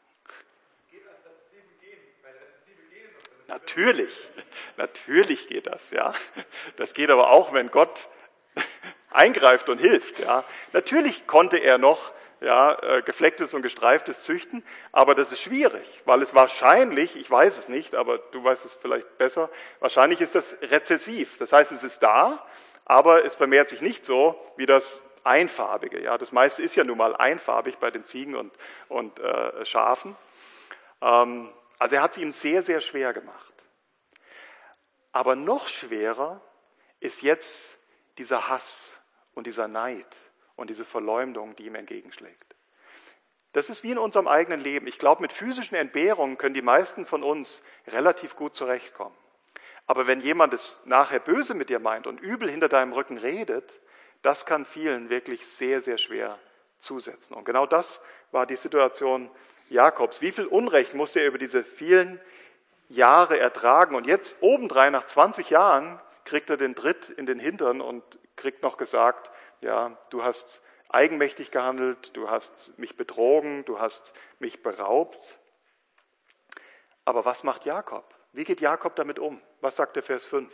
S1: Natürlich, natürlich geht das, ja. Das geht aber auch, wenn Gott eingreift und hilft, ja. Natürlich konnte er noch, ja, geflecktes und gestreiftes züchten, aber das ist schwierig, weil es wahrscheinlich, ich weiß es nicht, aber du weißt es vielleicht besser, wahrscheinlich ist das rezessiv. Das heißt, es ist da, aber es vermehrt sich nicht so wie das Einfarbige, ja. Das meiste ist ja nun mal einfarbig bei den Ziegen und, und äh, Schafen. Ähm, Also er hat es ihm sehr, sehr schwer gemacht. Aber noch schwerer ist jetzt dieser Hass und dieser Neid und diese Verleumdung, die ihm entgegenschlägt. Das ist wie in unserem eigenen Leben. Ich glaube, mit physischen Entbehrungen können die meisten von uns relativ gut zurechtkommen. Aber wenn jemand es nachher böse mit dir meint und übel hinter deinem Rücken redet, das kann vielen wirklich sehr, sehr schwer zusetzen. Und genau das war die Situation Jakobs. Wie viel Unrecht musste er über diese vielen Jahre ertragen? Und jetzt obendrein nach zwanzig Jahren kriegt er den Tritt in den Hintern und kriegt noch gesagt, ja, du hast eigenmächtig gehandelt, du hast mich betrogen, du hast mich beraubt. Aber was macht Jakob? Wie geht Jakob damit um? Was sagt der Vers fünf?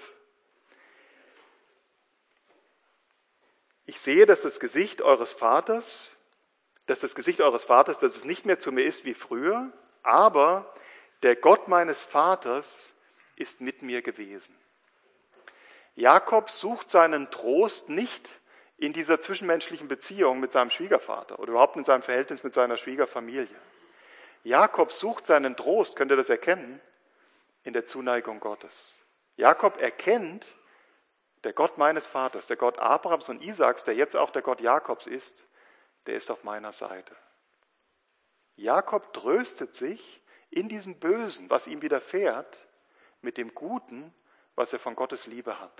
S1: Ich sehe, dass das Gesicht eures Vaters dass das Gesicht eures Vaters, dass es nicht mehr zu mir ist wie früher, aber der Gott meines Vaters ist mit mir gewesen. Jakob sucht seinen Trost nicht in dieser zwischenmenschlichen Beziehung mit seinem Schwiegervater oder überhaupt in seinem Verhältnis mit seiner Schwiegerfamilie. Jakob sucht seinen Trost, könnt ihr das erkennen, in der Zuneigung Gottes. Jakob erkennt, der Gott meines Vaters, der Gott Abrahams und Isaaks, der jetzt auch der Gott Jakobs ist, der ist auf meiner Seite. Jakob tröstet sich in diesem Bösen, was ihm widerfährt, mit dem Guten, was er von Gottes Liebe hat.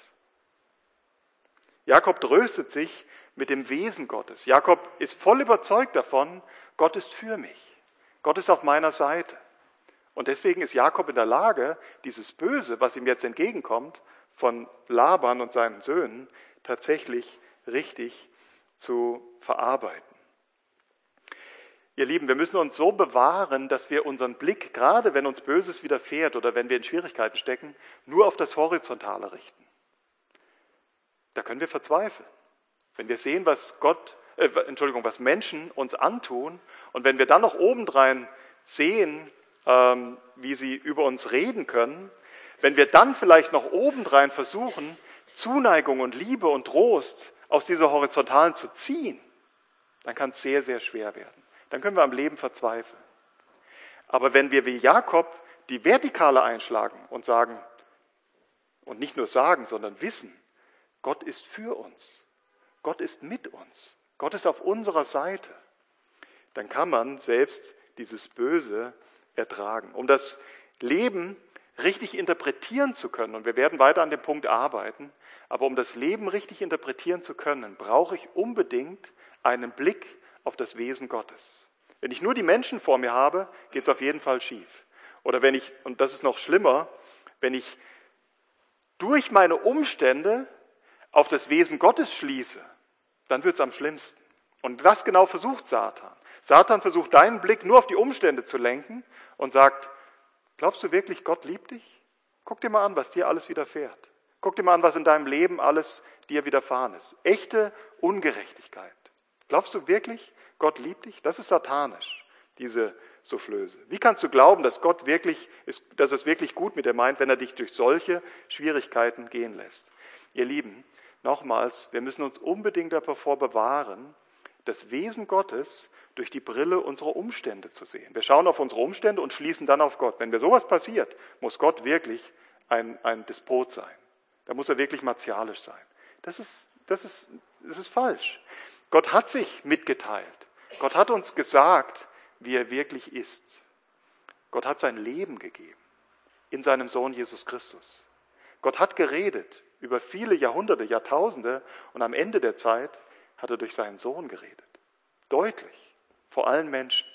S1: Jakob tröstet sich mit dem Wesen Gottes. Jakob ist voll überzeugt davon, Gott ist für mich. Gott ist auf meiner Seite. Und deswegen ist Jakob in der Lage, dieses Böse, was ihm jetzt entgegenkommt, von Laban und seinen Söhnen, tatsächlich richtig zu verarbeiten. Ihr Lieben, wir müssen uns so bewahren, dass wir unseren Blick, gerade wenn uns Böses widerfährt oder wenn wir in Schwierigkeiten stecken, nur auf das Horizontale richten. Da können wir verzweifeln. Wenn wir sehen, was Gott, äh, Entschuldigung, was Menschen uns antun und wenn wir dann noch obendrein sehen, ähm, wie sie über uns reden können, wenn wir dann vielleicht noch obendrein versuchen, Zuneigung und Liebe und Trost aus dieser Horizontalen zu ziehen, dann kann es sehr, sehr schwer werden. Dann können wir am Leben verzweifeln. Aber wenn wir wie Jakob die Vertikale einschlagen und sagen, und nicht nur sagen, sondern wissen, Gott ist für uns, Gott ist mit uns, Gott ist auf unserer Seite, dann kann man selbst dieses Böse ertragen. Um das Leben richtig interpretieren zu können, und wir werden weiter an dem Punkt arbeiten, aber um das Leben richtig interpretieren zu können, brauche ich unbedingt einen Blick auf das Wesen Gottes. Wenn ich nur die Menschen vor mir habe, geht es auf jeden Fall schief. Oder wenn ich, und das ist noch schlimmer, wenn ich durch meine Umstände auf das Wesen Gottes schließe, dann wird es am schlimmsten. Und das genau versucht Satan. Satan versucht, deinen Blick nur auf die Umstände zu lenken und sagt, glaubst du wirklich, Gott liebt dich? Guck dir mal an, was dir alles widerfährt. Guck dir mal an, was in deinem Leben alles dir widerfahren ist. Echte Ungerechtigkeit. Glaubst du wirklich, Gott liebt dich? Das ist satanisch, diese Soufflöse. Wie kannst du glauben, dass Gott wirklich ist, dass es wirklich gut mit dir meint, wenn er dich durch solche Schwierigkeiten gehen lässt? Ihr Lieben, nochmals, wir müssen uns unbedingt davor bewahren, das Wesen Gottes durch die Brille unserer Umstände zu sehen. Wir schauen auf unsere Umstände und schließen dann auf Gott. Wenn mir sowas passiert, muss Gott wirklich ein, ein Despot sein. Da muss er wirklich martialisch sein. Das ist, das ist, das ist falsch. Gott hat sich mitgeteilt. Gott hat uns gesagt, wie er wirklich ist. Gott hat sein Leben gegeben in seinem Sohn Jesus Christus. Gott hat geredet über viele Jahrhunderte, Jahrtausende und am Ende der Zeit hat er durch seinen Sohn geredet. Deutlich, vor allen Menschen.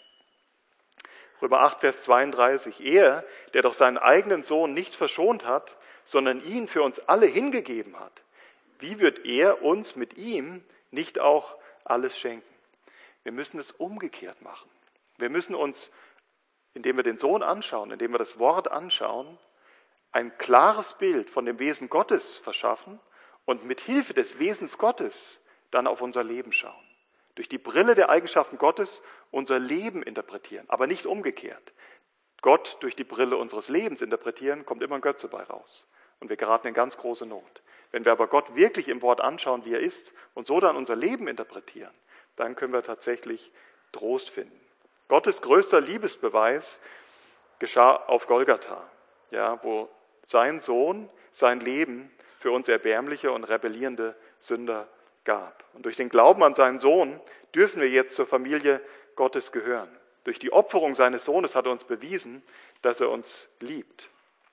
S1: Römer acht, Vers zweiunddreißig. Er, der doch seinen eigenen Sohn nicht verschont hat, sondern ihn für uns alle hingegeben hat, wie wird er uns mit ihm nicht auch alles schenken? Wir müssen es umgekehrt machen. Wir müssen uns, indem wir den Sohn anschauen, indem wir das Wort anschauen, ein klares Bild von dem Wesen Gottes verschaffen und mit Hilfe des Wesens Gottes dann auf unser Leben schauen. Durch die Brille der Eigenschaften Gottes unser Leben interpretieren, aber nicht umgekehrt. Gott durch die Brille unseres Lebens interpretieren, kommt immer ein Götze bei raus. Und wir geraten in ganz große Not. Wenn wir aber Gott wirklich im Wort anschauen, wie er ist, und so dann unser Leben interpretieren, dann können wir tatsächlich Trost finden. Gottes größter Liebesbeweis geschah auf Golgatha, ja, wo sein Sohn sein Leben für uns erbärmliche und rebellierende Sünder gab. Und durch den Glauben an seinen Sohn dürfen wir jetzt zur Familie Gottes gehören. Durch die Opferung seines Sohnes hat er uns bewiesen, dass er uns liebt.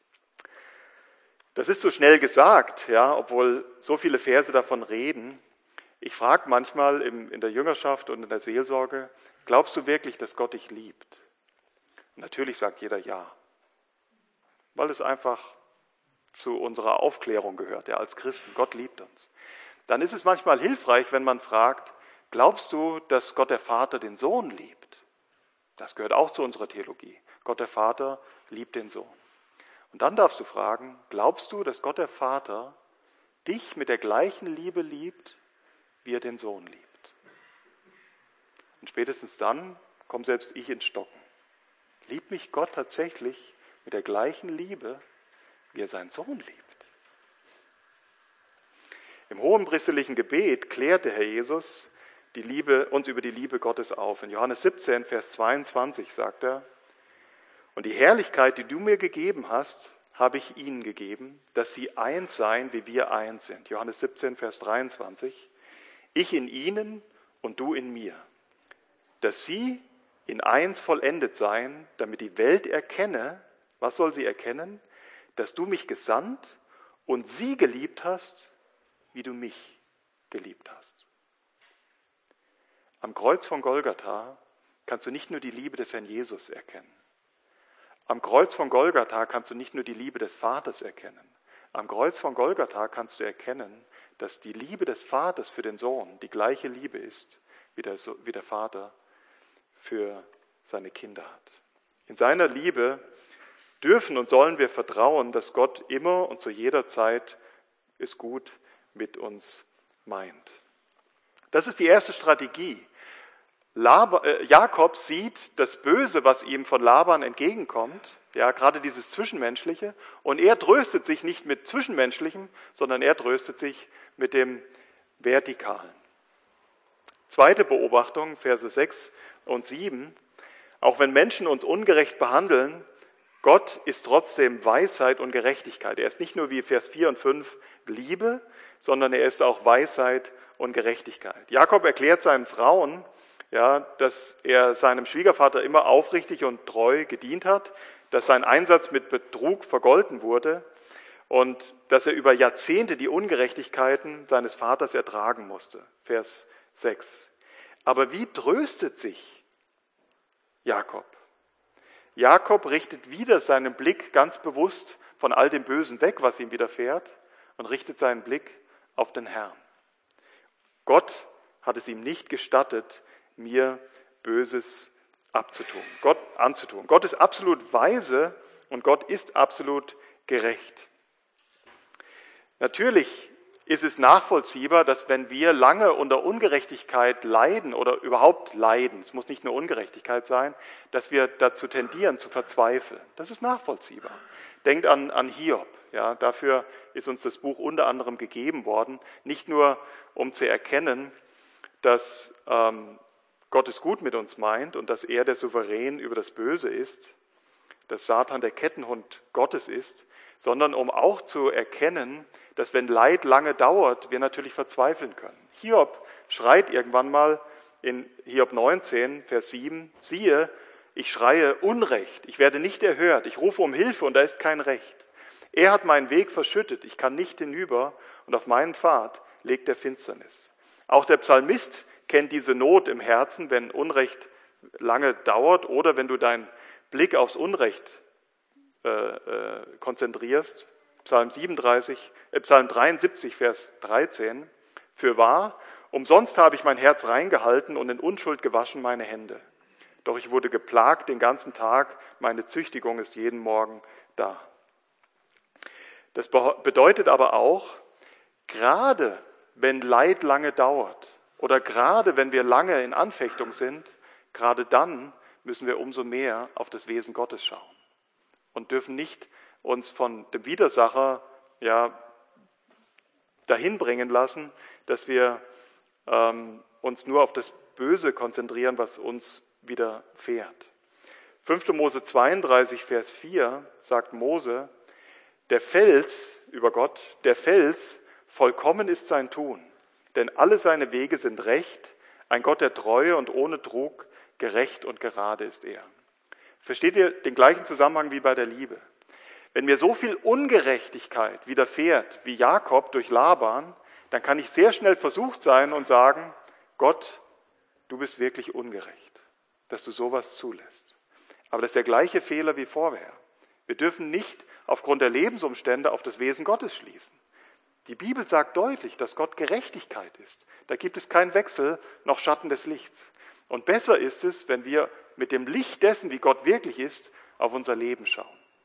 S1: Das ist so schnell gesagt, ja, obwohl so viele Verse davon reden. Ich frage manchmal in, in der Jüngerschaft und in der Seelsorge, glaubst du wirklich, dass Gott dich liebt? Und natürlich sagt jeder ja, weil es einfach zu unserer Aufklärung gehört, ja, als Christen. Gott liebt uns. Dann ist es manchmal hilfreich, wenn man fragt, glaubst du, dass Gott der Vater den Sohn liebt? Das gehört auch zu unserer Theologie. Gott der Vater liebt den Sohn. Und dann darfst du fragen, glaubst du, dass Gott der Vater dich mit der gleichen Liebe liebt, wie er den Sohn liebt? Und spätestens dann komme selbst ich ins Stocken. Liebt mich Gott tatsächlich mit der gleichen Liebe, wie er seinen Sohn liebt? Im hohenpriesterlichen Gebet klärt der Herr Jesus die Liebe, uns über die Liebe Gottes auf. In Johannes siebzehn, Vers zweiundzwanzig sagt er, und die Herrlichkeit, die du mir gegeben hast, habe ich ihnen gegeben, dass sie eins seien, wie wir eins sind. Johannes siebzehn, Vers dreiundzwanzig. Ich in ihnen und du in mir. Dass sie in eins vollendet seien, damit die Welt erkenne, was soll sie erkennen? Dass du mich gesandt und sie geliebt hast, wie du mich geliebt hast. Am Kreuz von Golgatha kannst du nicht nur die Liebe des Herrn Jesus erkennen. Am Kreuz von Golgatha kannst du nicht nur die Liebe des Vaters erkennen. Am Kreuz von Golgatha kannst du erkennen, dass die Liebe des Vaters für den Sohn die gleiche Liebe ist, wie der, so- wie der Vater für seine Kinder hat. In seiner Liebe dürfen und sollen wir vertrauen, dass Gott immer und zu jeder Zeit es gut mit uns meint. Das ist die erste Strategie. Laban, äh, Jakob sieht das Böse, was ihm von Laban entgegenkommt, ja, gerade dieses Zwischenmenschliche, und er tröstet sich nicht mit Zwischenmenschlichem, sondern er tröstet sich mit dem Vertikalen. Zweite Beobachtung, Verse sechs und sieben. Auch wenn Menschen uns ungerecht behandeln, Gott ist trotzdem Weisheit und Gerechtigkeit. Er ist nicht nur wie Vers vier und fünf Liebe, sondern er ist auch Weisheit und Gerechtigkeit. Jakob erklärt seinen Frauen, ja, dass er seinem Schwiegervater immer aufrichtig und treu gedient hat, dass sein Einsatz mit Betrug vergolten wurde und dass er über Jahrzehnte die Ungerechtigkeiten seines Vaters ertragen musste. Vers sechs. Aber wie tröstet sich Jakob? Jakob richtet wieder seinen Blick ganz bewusst von all dem Bösen weg, was ihm widerfährt, und richtet seinen Blick auf den Herrn. Gott hat es ihm nicht gestattet, mir Böses abzutun, Gott anzutun. Gott ist absolut weise und Gott ist absolut gerecht. Natürlich ist es nachvollziehbar, dass wenn wir lange unter Ungerechtigkeit leiden oder überhaupt leiden, es muss nicht nur Ungerechtigkeit sein, dass wir dazu tendieren zu verzweifeln. Das ist nachvollziehbar. Denkt an, an Hiob. Ja, dafür ist uns das Buch unter anderem gegeben worden, nicht nur um zu erkennen, dass ähm, Gott es gut mit uns meint und dass er der Souverän über das Böse ist, dass Satan der Kettenhund Gottes ist, sondern um auch zu erkennen, dass wenn Leid lange dauert, wir natürlich verzweifeln können. Hiob schreit irgendwann mal in Hiob neunzehn, Vers sieben, siehe, ich schreie Unrecht, ich werde nicht erhört, ich rufe um Hilfe und da ist kein Recht. Er hat meinen Weg verschüttet, ich kann nicht hinüber und auf meinen Pfad legt er Finsternis. Auch der Psalmist kennt diese Not im Herzen, wenn Unrecht lange dauert oder wenn du deinen Blick aufs Unrecht äh, äh, konzentrierst. Psalm siebenunddreißig, äh, Psalm dreiundsiebzig, Vers dreizehn. Fürwahr, umsonst habe ich mein Herz reingehalten und in Unschuld gewaschen meine Hände. Doch ich wurde geplagt den ganzen Tag, meine Züchtigung ist jeden Morgen da. Das bedeutet aber auch, gerade wenn Leid lange dauert oder gerade wenn wir lange in Anfechtung sind, gerade dann müssen wir umso mehr auf das Wesen Gottes schauen und dürfen nicht uns von dem Widersacher ja, dahin bringen lassen, dass wir ähm, uns nur auf das Böse konzentrieren, was uns widerfährt. fünfter Mose zweiunddreißig, Vers vier sagt Mose, der Fels, über Gott, der Fels, vollkommen ist sein Tun, denn alle seine Wege sind recht, ein Gott der Treue und ohne Trug, gerecht und gerade ist er. Versteht ihr den gleichen Zusammenhang wie bei der Liebe? Wenn mir so viel Ungerechtigkeit widerfährt wie Jakob durch Laban, dann kann ich sehr schnell versucht sein und sagen, Gott, du bist wirklich ungerecht, dass du sowas zulässt. Aber das ist der gleiche Fehler wie vorher. Wir dürfen nicht aufgrund der Lebensumstände auf das Wesen Gottes schließen. Die Bibel sagt deutlich, dass Gott Gerechtigkeit ist. Da gibt es keinen Wechsel noch Schatten des Lichts. Und besser ist es, wenn wir mit dem Licht dessen, wie Gott wirklich ist, auf unser Leben schauen.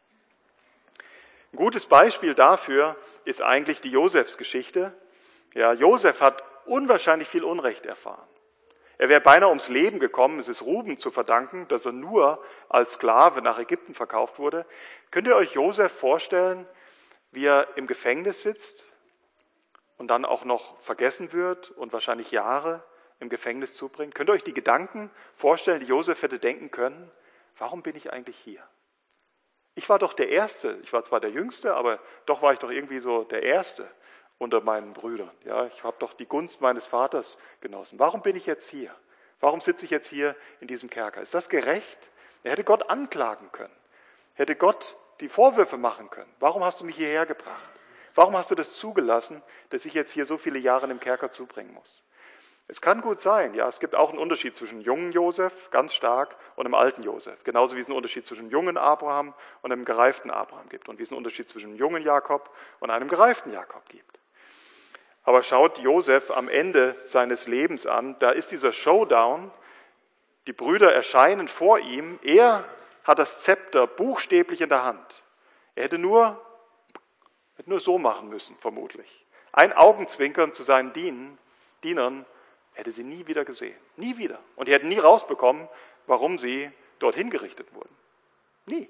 S1: Ein gutes Beispiel dafür ist eigentlich die Josefsgeschichte. Ja, Josef hat unwahrscheinlich viel Unrecht erfahren. Er wäre beinahe ums Leben gekommen. Es ist Ruben zu verdanken, dass er nur als Sklave nach Ägypten verkauft wurde. Könnt ihr euch Josef vorstellen, wie er im Gefängnis sitzt und dann auch noch vergessen wird und wahrscheinlich Jahre im Gefängnis zubringt? Könnt ihr euch die Gedanken vorstellen, die Josef hätte denken können? Warum bin ich eigentlich hier? Ich war doch der Erste. Ich war zwar der Jüngste, aber doch war ich doch irgendwie so der Erste unter meinen Brüdern. Ja, ich habe doch die Gunst meines Vaters genossen. Warum bin ich jetzt hier? Warum sitze ich jetzt hier in diesem Kerker? Ist das gerecht? Er hätte Gott anklagen können. Hätte Gott die Vorwürfe machen können. Warum hast du mich hierher gebracht? Warum hast du das zugelassen, dass ich jetzt hier so viele Jahre im Kerker zubringen muss? Es kann gut sein, ja, es gibt auch einen Unterschied zwischen jungen Josef, ganz stark, und einem alten Josef. Genauso wie es einen Unterschied zwischen jungen Abraham und einem gereiften Abraham gibt. Und wie es einen Unterschied zwischen einem jungen Jakob und einem gereiften Jakob gibt. Aber schaut Josef am Ende seines Lebens an, da ist dieser Showdown, die Brüder erscheinen vor ihm, er hat das Zepter buchstäblich in der Hand. Er hätte nur, hätte nur so machen müssen, vermutlich. Ein Augenzwinkern zu seinen Dienen, Dienern, hätte sie nie wieder gesehen. Nie wieder. Und die hätten nie rausbekommen, warum sie dorthin gerichtet wurden. Nie.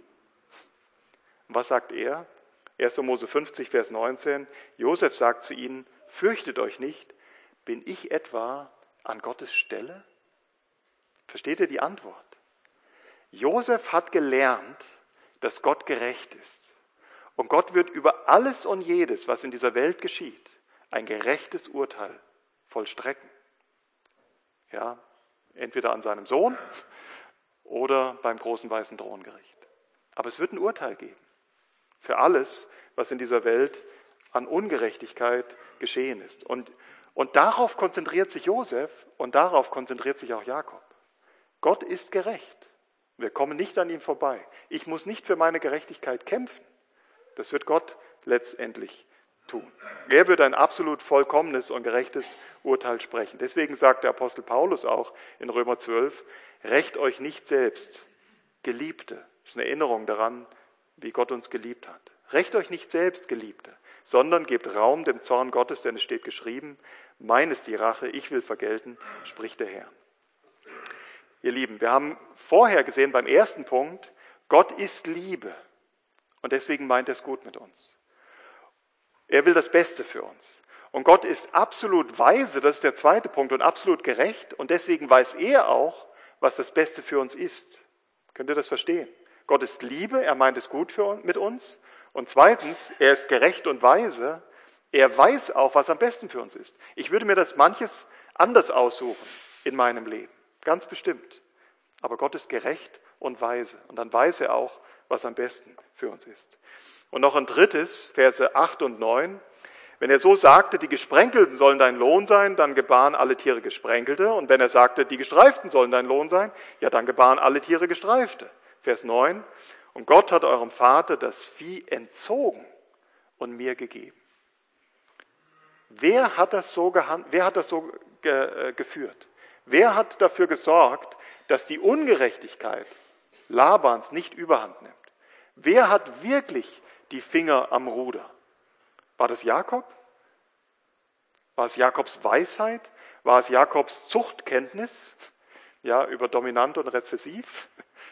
S1: Und was sagt er? erster Mose fünfzig, Vers neunzehn. Josef sagt zu ihnen, fürchtet euch nicht, bin ich etwa an Gottes Stelle? Versteht ihr die Antwort? Josef hat gelernt, dass Gott gerecht ist. Und Gott wird über alles und jedes, was in dieser Welt geschieht, ein gerechtes Urteil vollstrecken. Ja, entweder an seinem Sohn oder beim großen weißen Throngericht. Aber es wird ein Urteil geben für alles, was in dieser Welt an Ungerechtigkeit geschehen ist. Und, und darauf konzentriert sich Josef und darauf konzentriert sich auch Jakob. Gott ist gerecht. Wir kommen nicht an ihm vorbei. Ich muss nicht für meine Gerechtigkeit kämpfen. Das wird Gott letztendlich tun. Er wird ein absolut vollkommenes und gerechtes Urteil sprechen. Deswegen sagt der Apostel Paulus auch in Römer zwölf, rächt euch nicht selbst, Geliebte. Das ist eine Erinnerung daran, wie Gott uns geliebt hat. Rächt euch nicht selbst, Geliebte, sondern gebt Raum dem Zorn Gottes, denn es steht geschrieben, mein ist die Rache, ich will vergelten, spricht der Herr. Ihr Lieben, wir haben vorher gesehen beim ersten Punkt, Gott ist Liebe und deswegen meint er es gut mit uns. Er will das Beste für uns. Und Gott ist absolut weise, das ist der zweite Punkt, und absolut gerecht. Und deswegen weiß er auch, was das Beste für uns ist. Könnt ihr das verstehen? Gott ist Liebe, er meint es gut für, mit uns. Und zweitens, er ist gerecht und weise. Er weiß auch, was am besten für uns ist. Ich würde mir das manches anders aussuchen in meinem Leben. Ganz bestimmt. Aber Gott ist gerecht und weise. Und dann weiß er auch, was am besten für uns ist. Und noch ein drittes, Verse acht und neun. Wenn er so sagte, die Gesprenkelten sollen dein Lohn sein, dann gebaren alle Tiere Gesprenkelte. Und wenn er sagte, die Gestreiften sollen dein Lohn sein, ja, dann gebaren alle Tiere Gestreifte. Vers neun. Und Gott hat eurem Vater das Vieh entzogen und mir gegeben. Wer hat das so, gehand- wer hat das so ge- äh, geführt? Wer hat dafür gesorgt, dass die Ungerechtigkeit Labans nicht überhand nimmt? Wer hat wirklich die Finger am Ruder? War das Jakob? War es Jakobs Weisheit? War es Jakobs Zuchtkenntnis? Ja, über dominant und rezessiv?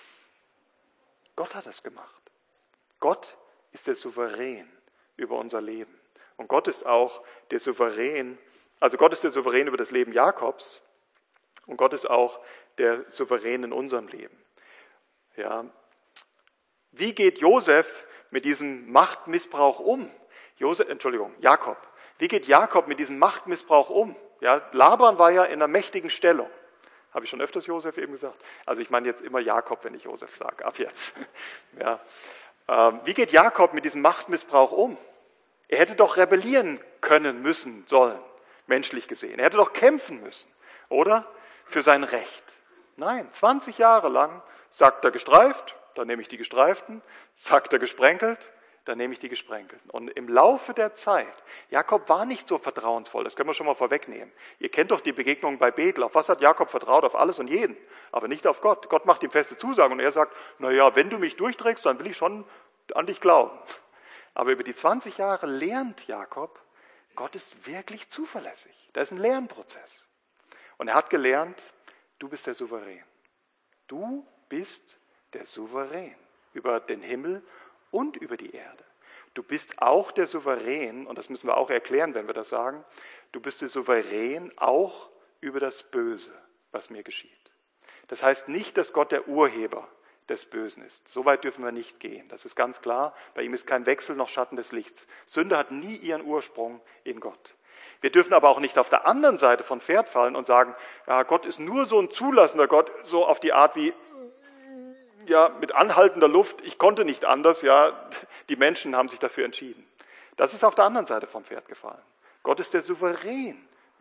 S1: Gott hat es gemacht. Gott ist der Souverän über unser Leben. Und Gott ist auch der Souverän, also Gott ist der Souverän über das Leben Jakobs und Gott ist auch der Souverän in unserem Leben. Ja. Wie geht Josef mit diesem Machtmissbrauch um? Josef, Entschuldigung, Jakob. Wie geht Jakob mit diesem Machtmissbrauch um? Ja, Laban war ja in einer mächtigen Stellung. Habe ich schon öfters Josef eben gesagt? Also ich meine jetzt immer Jakob, wenn ich Josef sage, ab jetzt. Ja. Ähm, wie geht Jakob mit diesem Machtmissbrauch um? Er hätte doch rebellieren können, müssen, sollen, menschlich gesehen. Er hätte doch kämpfen müssen, oder? Für sein Recht. Nein, zwanzig Jahre lang sagt er gestreift, dann nehme ich die Gestreiften, sagt er gesprenkelt, dann nehme ich die Gesprenkelten. Und im Laufe der Zeit, Jakob war nicht so vertrauensvoll, das können wir schon mal vorwegnehmen. Ihr kennt doch die Begegnungen bei Bethel. Auf was hat Jakob vertraut? Auf alles und jeden, aber nicht auf Gott. Gott macht ihm feste Zusagen und er sagt, naja, wenn du mich durchträgst, dann will ich schon an dich glauben. Aber über die zwanzig Jahre lernt Jakob, Gott ist wirklich zuverlässig. Das ist ein Lernprozess. Und er hat gelernt, du bist der Souverän. Du bist der Souverän über den Himmel und über die Erde. Du bist auch der Souverän, und das müssen wir auch erklären, wenn wir das sagen, du bist der Souverän auch über das Böse, was mir geschieht. Das heißt nicht, dass Gott der Urheber des Bösen ist. So weit dürfen wir nicht gehen. Das ist ganz klar. Bei ihm ist kein Wechsel noch Schatten des Lichts. Sünde hat nie ihren Ursprung in Gott. Wir dürfen aber auch nicht auf der anderen Seite von Pferd fallen und sagen, ja, Gott ist nur so ein zulassender Gott, so auf die Art wie, ja, mit anhaltender Luft, ich konnte nicht anders, ja, die Menschen haben sich dafür entschieden. Das ist auf der anderen Seite vom Pferd gefallen. Gott ist der Souverän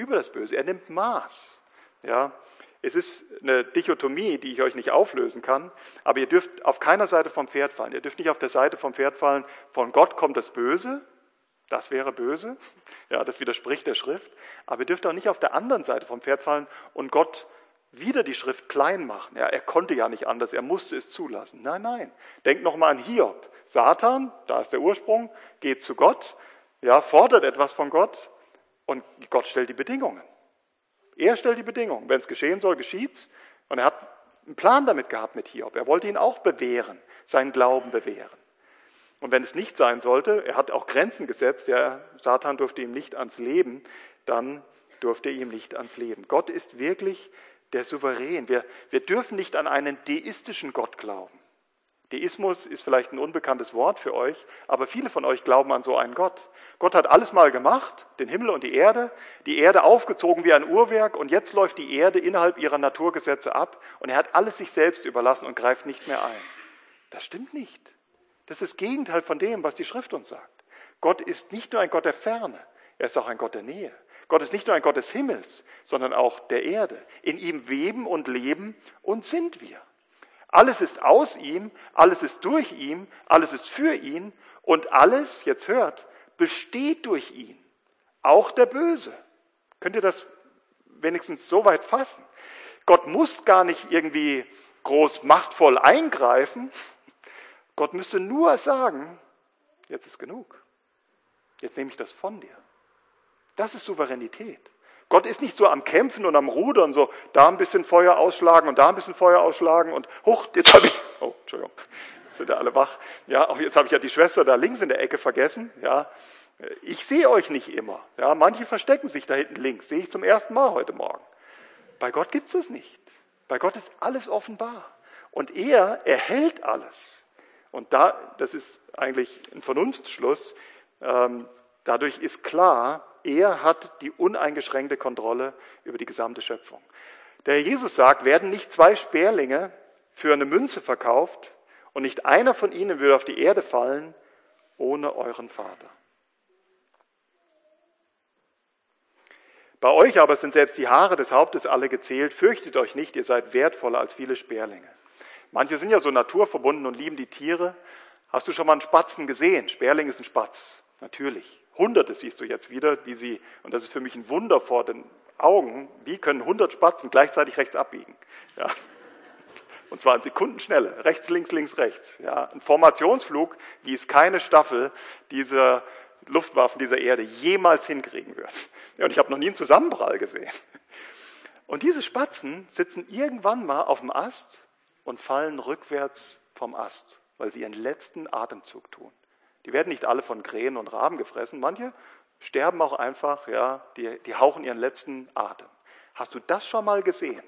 S1: über das Böse. Er nimmt Maß. Ja, es ist eine Dichotomie, die ich euch nicht auflösen kann, aber ihr dürft auf keiner Seite vom Pferd fallen. Ihr dürft nicht auf der Seite vom Pferd fallen, von Gott kommt das Böse, das wäre böse, ja, das widerspricht der Schrift, aber ihr dürft auch nicht auf der anderen Seite vom Pferd fallen und Gott wieder die Schrift klein machen. Ja, er konnte ja nicht anders, er musste es zulassen. Nein, nein, denkt nochmal an Hiob. Satan, da ist der Ursprung, geht zu Gott, ja, fordert etwas von Gott und Gott stellt die Bedingungen. Er stellt die Bedingungen. Wenn es geschehen soll, geschieht's. Und er hat einen Plan damit gehabt mit Hiob. Er wollte ihn auch bewähren, seinen Glauben bewähren. Und wenn es nicht sein sollte, er hat auch Grenzen gesetzt, ja, Satan durfte ihm nicht ans Leben, dann durfte er ihm nicht ans Leben. Gott ist wirklich der Souverän. Wir, wir dürfen nicht an einen deistischen Gott glauben. Deismus ist vielleicht ein unbekanntes Wort für euch, aber viele von euch glauben an so einen Gott. Gott hat alles mal gemacht, den Himmel und die Erde, die Erde aufgezogen wie ein Uhrwerk und jetzt läuft die Erde innerhalb ihrer Naturgesetze ab und er hat alles sich selbst überlassen und greift nicht mehr ein. Das stimmt nicht. Das ist das Gegenteil von dem, was die Schrift uns sagt. Gott ist nicht nur ein Gott der Ferne, er ist auch ein Gott der Nähe. Gott ist nicht nur ein Gott des Himmels, sondern auch der Erde. In ihm weben und leben und sind wir. Alles ist aus ihm, alles ist durch ihn, alles ist für ihn und alles, jetzt hört, besteht durch ihn. Auch der Böse. Könnt ihr das wenigstens so weit fassen? Gott muss gar nicht irgendwie groß machtvoll eingreifen. Gott müsste nur sagen, jetzt ist genug. Jetzt nehme ich das von dir. Das ist Souveränität. Gott ist nicht so am Kämpfen und am Rudern, so da ein bisschen Feuer ausschlagen und da ein bisschen Feuer ausschlagen und huch, jetzt habe ich, oh, Entschuldigung, jetzt sind ja alle wach. Ja, auch jetzt habe ich ja die Schwester da links in der Ecke vergessen. Ja, ich sehe euch nicht immer. Ja, manche verstecken sich da hinten links, sehe ich zum ersten Mal heute Morgen. Bei Gott gibt es das nicht. Bei Gott ist alles offenbar. Und er erhält alles. Und da, das ist eigentlich ein Vernunftsschluss, ähm, dadurch ist klar, er hat die uneingeschränkte Kontrolle über die gesamte Schöpfung. Der Herr Jesus sagt, werden nicht zwei Sperlinge für eine Münze verkauft und nicht einer von ihnen würde auf die Erde fallen ohne euren Vater. Bei euch aber sind selbst die Haare des Hauptes alle gezählt. Fürchtet euch nicht, ihr seid wertvoller als viele Sperlinge. Manche sind ja so naturverbunden und lieben die Tiere. Hast du schon mal einen Spatzen gesehen? Sperling ist ein Spatz, natürlich. Hunderte siehst du jetzt wieder, wie sie, und das ist für mich ein Wunder vor den Augen, wie können hundert Spatzen gleichzeitig rechts abbiegen? Ja. Und zwar in Sekundenschnelle, rechts, links, links, rechts. Ja. Ein Formationsflug, wie es keine Staffel dieser Luftwaffen dieser Erde jemals hinkriegen wird. Ja, und ich habe noch nie einen Zusammenprall gesehen. Und diese Spatzen sitzen irgendwann mal auf dem Ast und fallen rückwärts vom Ast, weil sie ihren letzten Atemzug tun. Die werden nicht alle von Krähen und Raben gefressen. Manche sterben auch einfach, ja, die, die hauchen ihren letzten Atem. Hast du das schon mal gesehen?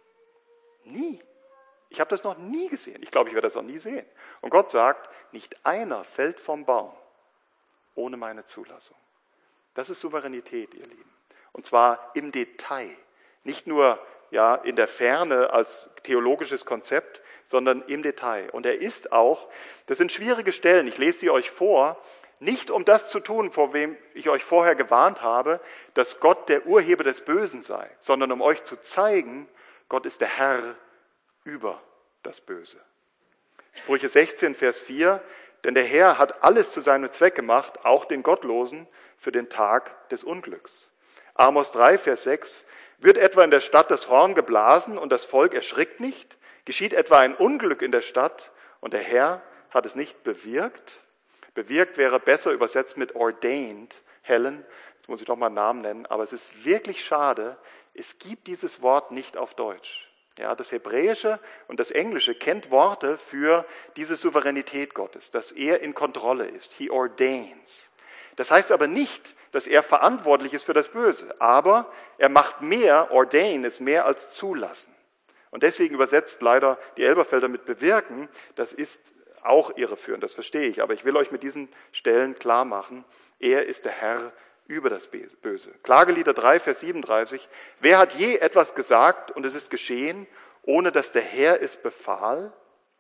S1: Nie. Ich habe das noch nie gesehen. Ich glaube, ich werde das auch nie sehen. Und Gott sagt, nicht einer fällt vom Baum ohne meine Zulassung. Das ist Souveränität, ihr Lieben. Und zwar im Detail. Nicht nur ja, in der Ferne als theologisches Konzept, sondern im Detail. Und er ist auch, das sind schwierige Stellen, ich lese sie euch vor, nicht um das zu tun, vor wem ich euch vorher gewarnt habe, dass Gott der Urheber des Bösen sei, sondern um euch zu zeigen, Gott ist der Herr über das Böse. Sprüche sechzehn, Vers vier, denn der Herr hat alles zu seinem Zweck gemacht, auch den Gottlosen, für den Tag des Unglücks. Amos drei, Vers sechs, wird etwa in der Stadt das Horn geblasen und das Volk erschrickt nicht? Geschieht etwa ein Unglück in der Stadt und der Herr hat es nicht bewirkt? Bewirkt wäre besser übersetzt mit ordained, Helen, jetzt muss ich doch mal einen Namen nennen, aber es ist wirklich schade, es gibt dieses Wort nicht auf Deutsch. Ja, das Hebräische und das Englische kennt Worte für diese Souveränität Gottes, dass er in Kontrolle ist. He ordains. Das heißt aber nicht, dass er verantwortlich ist für das Böse, aber er macht mehr, ordain ist mehr als zulassen. Und deswegen übersetzt leider die Elberfelder mit bewirken, das ist auch irreführend, das verstehe ich, aber ich will euch mit diesen Stellen klar machen, er ist der Herr über das Böse. Klagelieder drei, Vers siebenunddreißig, wer hat je etwas gesagt und es ist geschehen, ohne dass der Herr es befahl?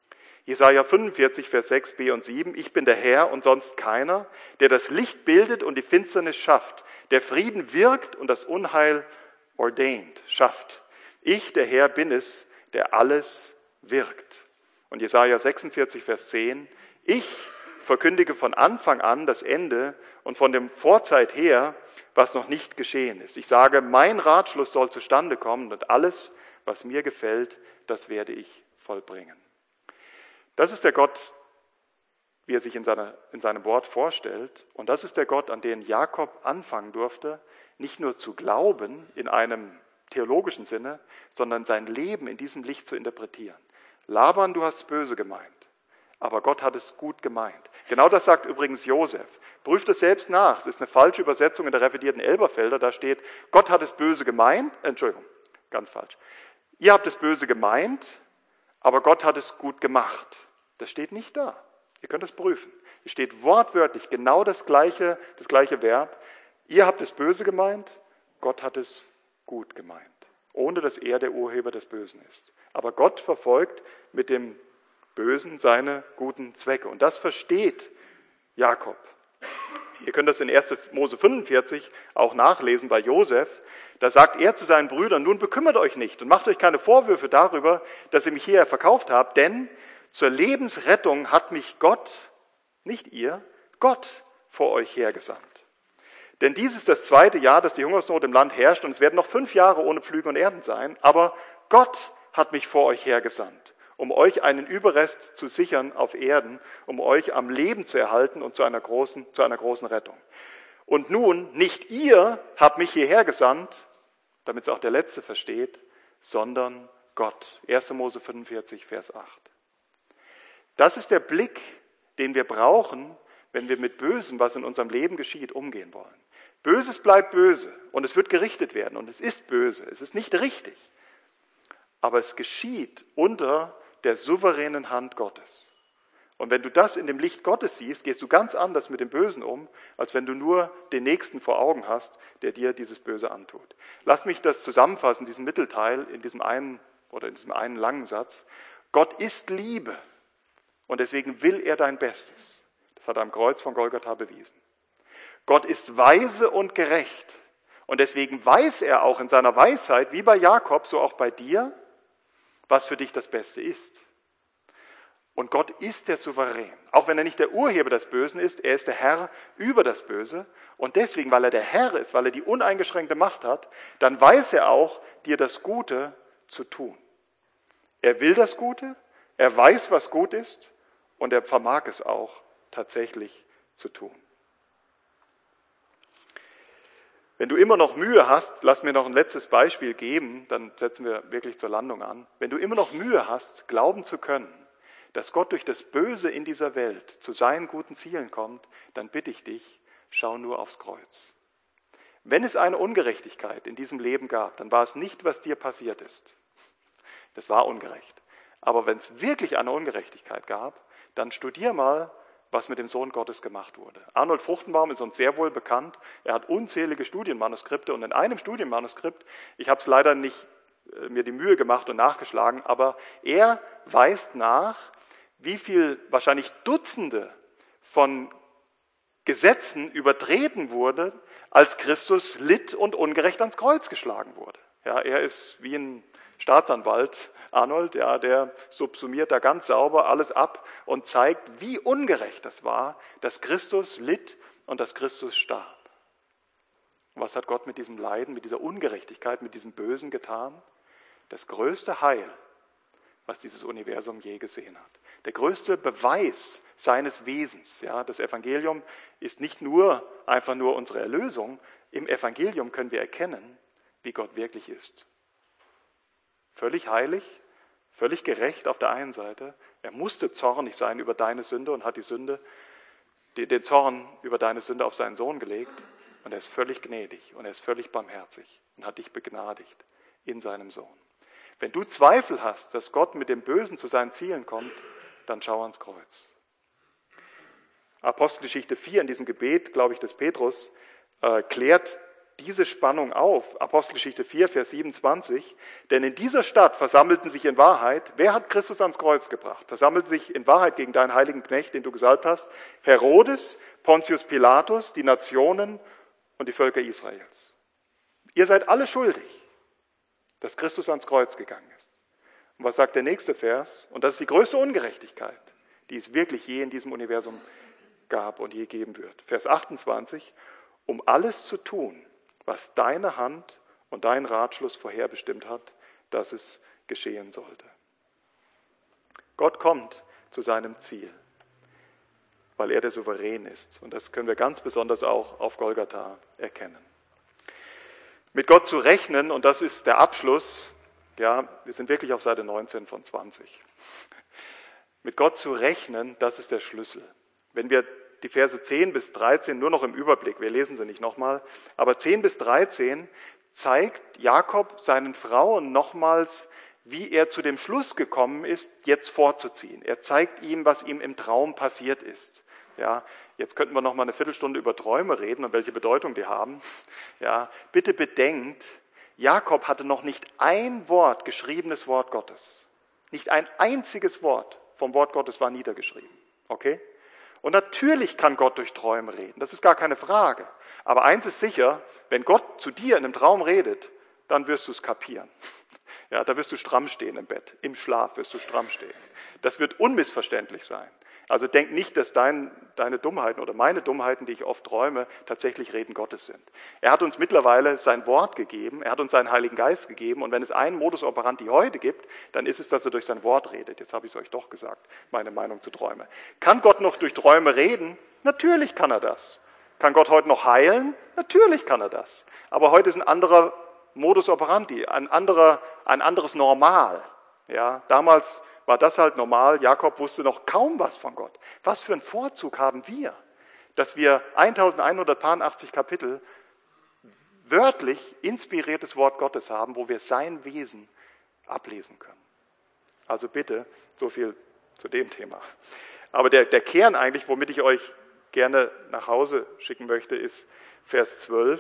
S1: Jesaja fünfundvierzig, Vers sechs b und sieben, ich bin der Herr und sonst keiner, der das Licht bildet und die Finsternis schafft, der Frieden wirkt und das Unheil ordained, schafft. Ich, der Herr, bin es, der alles wirkt. Und Jesaja sechsundvierzig, Vers zehn, ich verkündige von Anfang an das Ende und von dem Vorzeit her, was noch nicht geschehen ist. Ich sage, mein Ratschluss soll zustande kommen und alles, was mir gefällt, das werde ich vollbringen. Das ist der Gott, wie er sich in, seiner, in seinem Wort vorstellt. Und das ist der Gott, an den Jakob anfangen durfte, nicht nur zu glauben in einem theologischen Sinne, sondern sein Leben in diesem Licht zu interpretieren. Laban, du hast es böse gemeint, aber Gott hat es gut gemeint. Genau das sagt übrigens Josef. Prüft es selbst nach. Es ist eine falsche Übersetzung in der revidierten Elberfelder. Da steht, Gott hat es böse gemeint. Entschuldigung, ganz falsch. Ihr habt es böse gemeint, aber Gott hat es gut gemacht. Das steht nicht da. Ihr könnt es prüfen. Es steht wortwörtlich genau das gleiche, das gleiche Verb. Ihr habt es böse gemeint, Gott hat es gut gemeint. Ohne dass er der Urheber des Bösen ist. Aber Gott verfolgt mit dem Bösen seine guten Zwecke. Und das versteht Jakob. Ihr könnt das in erster Mose fünfundvierzig auch nachlesen bei Josef. Da sagt er zu seinen Brüdern, nun bekümmert euch nicht und macht euch keine Vorwürfe darüber, dass ihr mich hierher verkauft habt, denn zur Lebensrettung hat mich Gott, nicht ihr, Gott vor euch hergesandt. Denn dies ist das zweite Jahr, dass die Hungersnot im Land herrscht und es werden noch fünf Jahre ohne Pflügen und Ernten sein, aber Gott hat mich vor euch hergesandt, um euch einen Überrest zu sichern auf Erden, um euch am Leben zu erhalten und zu einer großen, zu einer großen Rettung. Und nun, nicht ihr habt mich hierher gesandt, damit es auch der Letzte versteht, sondern Gott. erster Mose fünfundvierzig, Vers acht. Das ist der Blick, den wir brauchen, wenn wir mit Bösem, was in unserem Leben geschieht, umgehen wollen. Böses bleibt böse und es wird gerichtet werden und es ist böse, es ist nicht richtig. Aber es geschieht unter der souveränen Hand Gottes. Und wenn du das in dem Licht Gottes siehst, gehst du ganz anders mit dem Bösen um, als wenn du nur den Nächsten vor Augen hast, der dir dieses Böse antut. Lass mich das zusammenfassen, diesen Mittelteil, in diesem einen oder in diesem einen langen Satz. Gott ist Liebe und deswegen will er dein Bestes. Das hat er am Kreuz von Golgatha bewiesen. Gott ist weise und gerecht und deswegen weiß er auch in seiner Weisheit, wie bei Jakob, so auch bei dir, was für dich das Beste ist. Und Gott ist der Souverän. Auch wenn er nicht der Urheber des Bösen ist, er ist der Herr über das Böse. Und deswegen, weil er der Herr ist, weil er die uneingeschränkte Macht hat, dann weiß er auch, dir das Gute zu tun. Er will das Gute, er weiß, was gut ist und er vermag es auch tatsächlich zu tun. Wenn du immer noch Mühe hast, lass mir noch ein letztes Beispiel geben, dann setzen wir wirklich zur Landung an. Wenn du immer noch Mühe hast, glauben zu können, dass Gott durch das Böse in dieser Welt zu seinen guten Zielen kommt, dann bitte ich dich, schau nur aufs Kreuz. Wenn es eine Ungerechtigkeit in diesem Leben gab, dann war es nicht, was dir passiert ist. Das war ungerecht. Aber wenn es wirklich eine Ungerechtigkeit gab, dann studier mal, was mit dem Sohn Gottes gemacht wurde. Arnold Fruchtenbaum ist uns sehr wohl bekannt. Er hat unzählige Studienmanuskripte und in einem Studienmanuskript, ich habe es leider nicht äh, mir die Mühe gemacht und nachgeschlagen, aber er weist nach, wie viel wahrscheinlich Dutzende von Gesetzen übertreten wurde, als Christus litt und ungerecht ans Kreuz geschlagen wurde. Ja, er ist wie ein Staatsanwalt, Arnold, ja, der subsumiert da ganz sauber alles ab und zeigt, wie ungerecht das war, dass Christus litt und dass Christus starb. Und was hat Gott mit diesem Leiden, mit dieser Ungerechtigkeit, mit diesem Bösen getan? Das größte Heil, was dieses Universum je gesehen hat. Der größte Beweis seines Wesens. Ja, das Evangelium ist nicht nur einfach nur unsere Erlösung. Im Evangelium können wir erkennen, wie Gott wirklich ist. Völlig heilig, völlig gerecht auf der einen Seite. Er musste zornig sein über deine Sünde und hat die Sünde, den Zorn über deine Sünde auf seinen Sohn gelegt. Und er ist völlig gnädig und er ist völlig barmherzig und hat dich begnadigt in seinem Sohn. Wenn du Zweifel hast, dass Gott mit dem Bösen zu seinen Zielen kommt, dann schau ans Kreuz. Apostelgeschichte vier, in diesem Gebet, glaube ich, des Petrus, äh, klärt diese Spannung auf, Apostelgeschichte vier, Vers siebenundzwanzig, denn in dieser Stadt versammelten sich in Wahrheit, wer hat Christus ans Kreuz gebracht? Versammelten sich in Wahrheit gegen deinen heiligen Knecht, den du gesalbt hast, Herodes, Pontius Pilatus, die Nationen und die Völker Israels. Ihr seid alle schuldig, dass Christus ans Kreuz gegangen ist. Und was sagt der nächste Vers? Und das ist die größte Ungerechtigkeit, die es wirklich je in diesem Universum gab und je geben wird. Vers achtundzwanzig, um alles zu tun, was deine Hand und dein Ratschluss vorherbestimmt hat, dass es geschehen sollte. Gott kommt zu seinem Ziel, weil er der Souverän ist. Und das können wir ganz besonders auch auf Golgatha erkennen. Mit Gott zu rechnen, und das ist der Abschluss, ja, wir sind wirklich auf Seite neunzehn von zwanzig. Mit Gott zu rechnen, das ist der Schlüssel. Wenn wir die Verse zehn bis dreizehn nur noch im Überblick, wir lesen sie nicht nochmal, aber zehn bis dreizehn zeigt Jakob seinen Frauen nochmals, wie er zu dem Schluss gekommen ist, jetzt vorzuziehen. Er zeigt ihm, was ihm im Traum passiert ist. Ja, jetzt könnten wir noch mal eine Viertelstunde über Träume reden und welche Bedeutung die haben. Ja, bitte bedenkt, Jakob hatte noch nicht ein Wort, geschriebenes Wort Gottes. Nicht ein einziges Wort vom Wort Gottes war niedergeschrieben. Okay? Und natürlich kann Gott durch Träume reden, das ist gar keine Frage. Aber eins ist sicher, wenn Gott zu dir in einem Traum redet, dann wirst du es kapieren. Ja, da wirst du stramm stehen im Bett, im Schlaf wirst du stramm stehen. Das wird unmissverständlich sein. Also denk nicht, dass dein, deine Dummheiten oder meine Dummheiten, die ich oft träume, tatsächlich Reden Gottes sind. Er hat uns mittlerweile sein Wort gegeben, er hat uns seinen Heiligen Geist gegeben und wenn es einen Modus operandi heute gibt, dann ist es, dass er durch sein Wort redet. Jetzt habe ich es euch doch gesagt, meine Meinung zu Träumen. Kann Gott noch durch Träume reden? Natürlich kann er das. Kann Gott heute noch heilen? Natürlich kann er das. Aber heute ist ein anderer Modus operandi, ein, anderer, ein anderes Normal. Ja, damals war das halt normal. Jakob wusste noch kaum was von Gott. Was für einen Vorzug haben wir, dass wir elfhundertachtzig Kapitel wörtlich inspiriertes Wort Gottes haben, wo wir sein Wesen ablesen können. Also bitte, so viel zu dem Thema. Aber der, der Kern eigentlich, womit ich euch gerne nach Hause schicken möchte, ist Vers zwölf.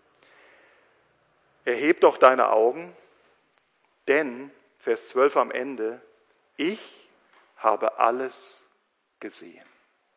S1: Erheb doch deine Augen, denn, Vers zwölf am Ende, ich habe alles gesehen.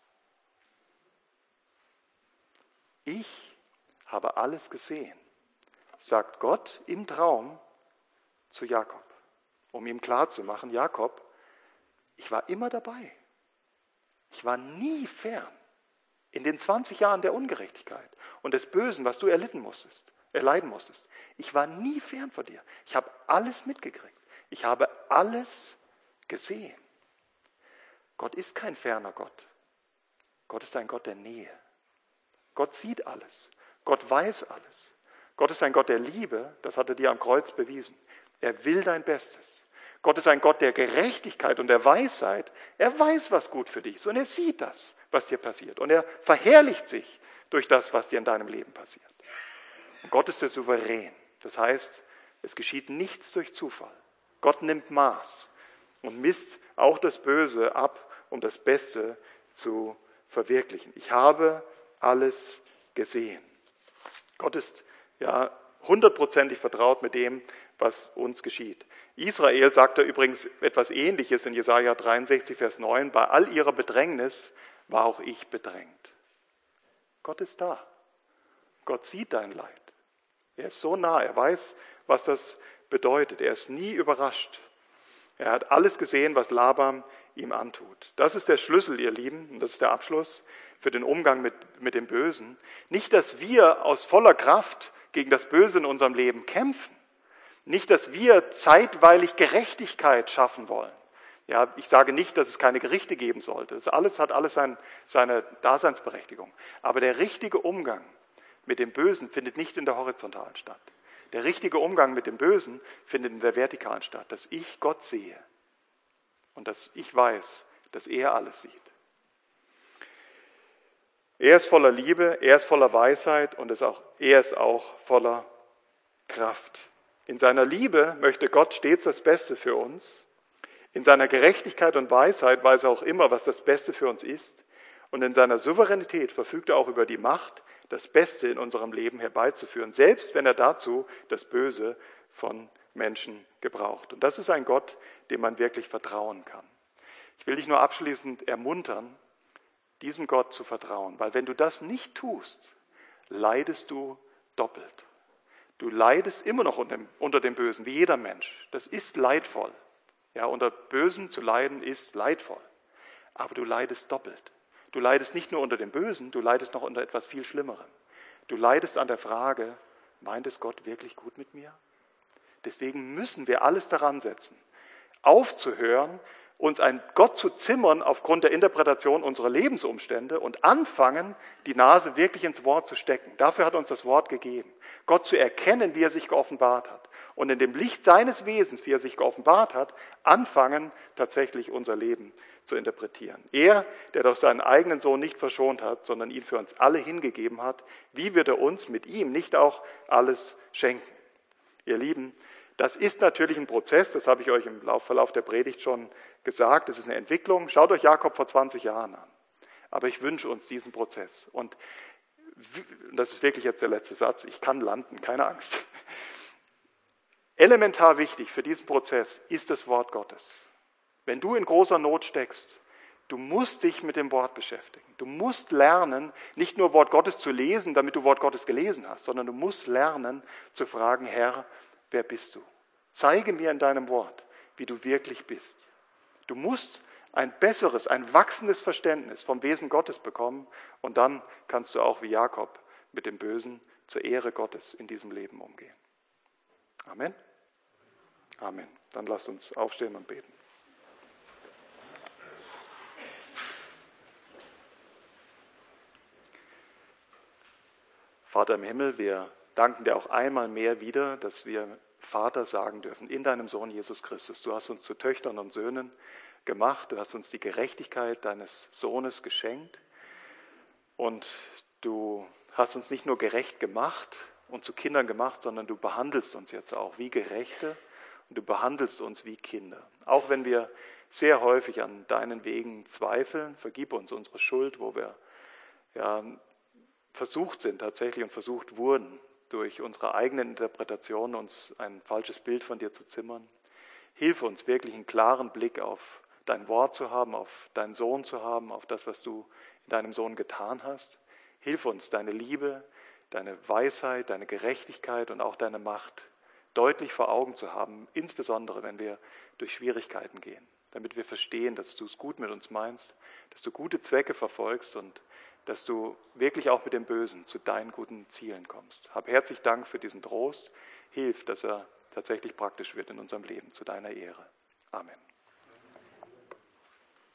S1: Ich habe alles gesehen, sagt Gott im Traum zu Jakob, um ihm klarzumachen, Jakob, ich war immer dabei. Ich war nie fern in den zwanzig Jahren der Ungerechtigkeit und des Bösen, was du erlitten musstest, erleiden musstest. Ich war nie fern von dir. Ich habe alles mitgekriegt. Ich habe alles gesehen. Gott ist kein ferner Gott. Gott ist ein Gott der Nähe. Gott sieht alles. Gott weiß alles. Gott ist ein Gott der Liebe, das hat er dir am Kreuz bewiesen. Er will dein Bestes. Gott ist ein Gott der Gerechtigkeit und der Weisheit. Er weiß, was gut für dich ist und er sieht das, was dir passiert. Und er verherrlicht sich durch das, was dir in deinem Leben passiert. Und Gott ist der Souverän. Das heißt, es geschieht nichts durch Zufall. Gott nimmt Maß und misst auch das Böse ab, um das Beste zu verwirklichen. Ich habe alles gesehen. Gott ist ja hundertprozentig vertraut mit dem, was uns geschieht. Israel sagte übrigens etwas Ähnliches in Jesaja dreiundsechzig, Vers neun. Bei all ihrer Bedrängnis war auch ich bedrängt. Gott ist da. Gott sieht dein Leid. Er ist so nah. Er weiß, was das bedeutet. Er ist nie überrascht. Er hat alles gesehen, was Laban ihm antut. Das ist der Schlüssel, ihr Lieben, und das ist der Abschluss für den Umgang mit, mit dem Bösen. Nicht, dass wir aus voller Kraft gegen das Böse in unserem Leben kämpfen. Nicht, dass wir zeitweilig Gerechtigkeit schaffen wollen. Ja, ich sage nicht, dass es keine Gerichte geben sollte. Das alles hat alles sein, seine Daseinsberechtigung. Aber der richtige Umgang mit dem Bösen findet nicht in der horizontalen statt. Der richtige Umgang mit dem Bösen findet in der vertikalen statt. Dass ich Gott sehe und dass ich weiß, dass er alles sieht. Er ist voller Liebe, er ist voller Weisheit und ist auch, er ist auch voller Kraft. In seiner Liebe möchte Gott stets das Beste für uns. In seiner Gerechtigkeit und Weisheit weiß er auch immer, was das Beste für uns ist. Und in seiner Souveränität verfügt er auch über die Macht, das Beste in unserem Leben herbeizuführen, selbst wenn er dazu das Böse von Menschen gebraucht. Und das ist ein Gott, dem man wirklich vertrauen kann. Ich will dich nur abschließend ermuntern, diesem Gott zu vertrauen, weil wenn du das nicht tust, leidest du doppelt. Du leidest immer noch unter dem, unter dem Bösen, wie jeder Mensch. Das ist leidvoll. Ja, unter Bösen zu leiden ist leidvoll. Aber du leidest doppelt. Du leidest nicht nur unter dem Bösen, du leidest noch unter etwas viel Schlimmerem. Du leidest an der Frage, meint es Gott wirklich gut mit mir? Deswegen müssen wir alles daran setzen, aufzuhören, uns einen Gott zu zimmern aufgrund der Interpretation unserer Lebensumstände und anfangen, die Nase wirklich ins Wort zu stecken. Dafür hat uns das Wort gegeben. Gott zu erkennen, wie er sich geoffenbart hat. Und in dem Licht seines Wesens, wie er sich geoffenbart hat, anfangen, tatsächlich unser Leben zu interpretieren. Er, der doch seinen eigenen Sohn nicht verschont hat, sondern ihn für uns alle hingegeben hat, wie wird er uns mit ihm nicht auch alles schenken? Ihr Lieben, das ist natürlich ein Prozess, das habe ich euch im Verlauf der Predigt schon gesagt, das ist eine Entwicklung. Schaut euch Jakob vor zwanzig Jahren an. Aber ich wünsche uns diesen Prozess. Und das ist wirklich jetzt der letzte Satz, ich kann landen, keine Angst. Elementar wichtig für diesen Prozess ist das Wort Gottes. Wenn du in großer Not steckst, du musst dich mit dem Wort beschäftigen. Du musst lernen, nicht nur Wort Gottes zu lesen, damit du Wort Gottes gelesen hast, sondern du musst lernen zu fragen, Herr, wer bist du? Zeige mir in deinem Wort, wie du wirklich bist. Du musst ein besseres, ein wachsendes Verständnis vom Wesen Gottes bekommen und dann kannst du auch wie Jakob mit dem Bösen zur Ehre Gottes in diesem Leben umgehen. Amen. Amen. Dann lasst uns aufstehen und beten. Vater im Himmel, wir danken dir auch einmal mehr wieder, dass wir Vater sagen dürfen in deinem Sohn Jesus Christus. Du hast uns zu Töchtern und Söhnen gemacht, du hast uns die Gerechtigkeit deines Sohnes geschenkt und du hast uns nicht nur gerecht gemacht und zu Kindern gemacht, sondern du behandelst uns jetzt auch wie Gerechte und du behandelst uns wie Kinder. Auch wenn wir sehr häufig an deinen Wegen zweifeln, vergib uns unsere Schuld, wo wir ja, versucht sind tatsächlich und versucht wurden, durch unsere eigenen Interpretationen uns ein falsches Bild von dir zu zimmern. Hilf uns wirklich einen klaren Blick auf dein Wort zu haben, auf deinen Sohn zu haben, auf das, was du in deinem Sohn getan hast. Hilf uns, deine Liebe, deine Weisheit, deine Gerechtigkeit und auch deine Macht deutlich vor Augen zu haben, insbesondere wenn wir durch Schwierigkeiten gehen, damit wir verstehen, dass du es gut mit uns meinst, dass du gute Zwecke verfolgst und dass du wirklich auch mit dem Bösen zu deinen guten Zielen kommst. Hab herzlich Dank für diesen Trost. Hilf, dass er tatsächlich praktisch wird in unserem Leben, zu deiner Ehre. Amen.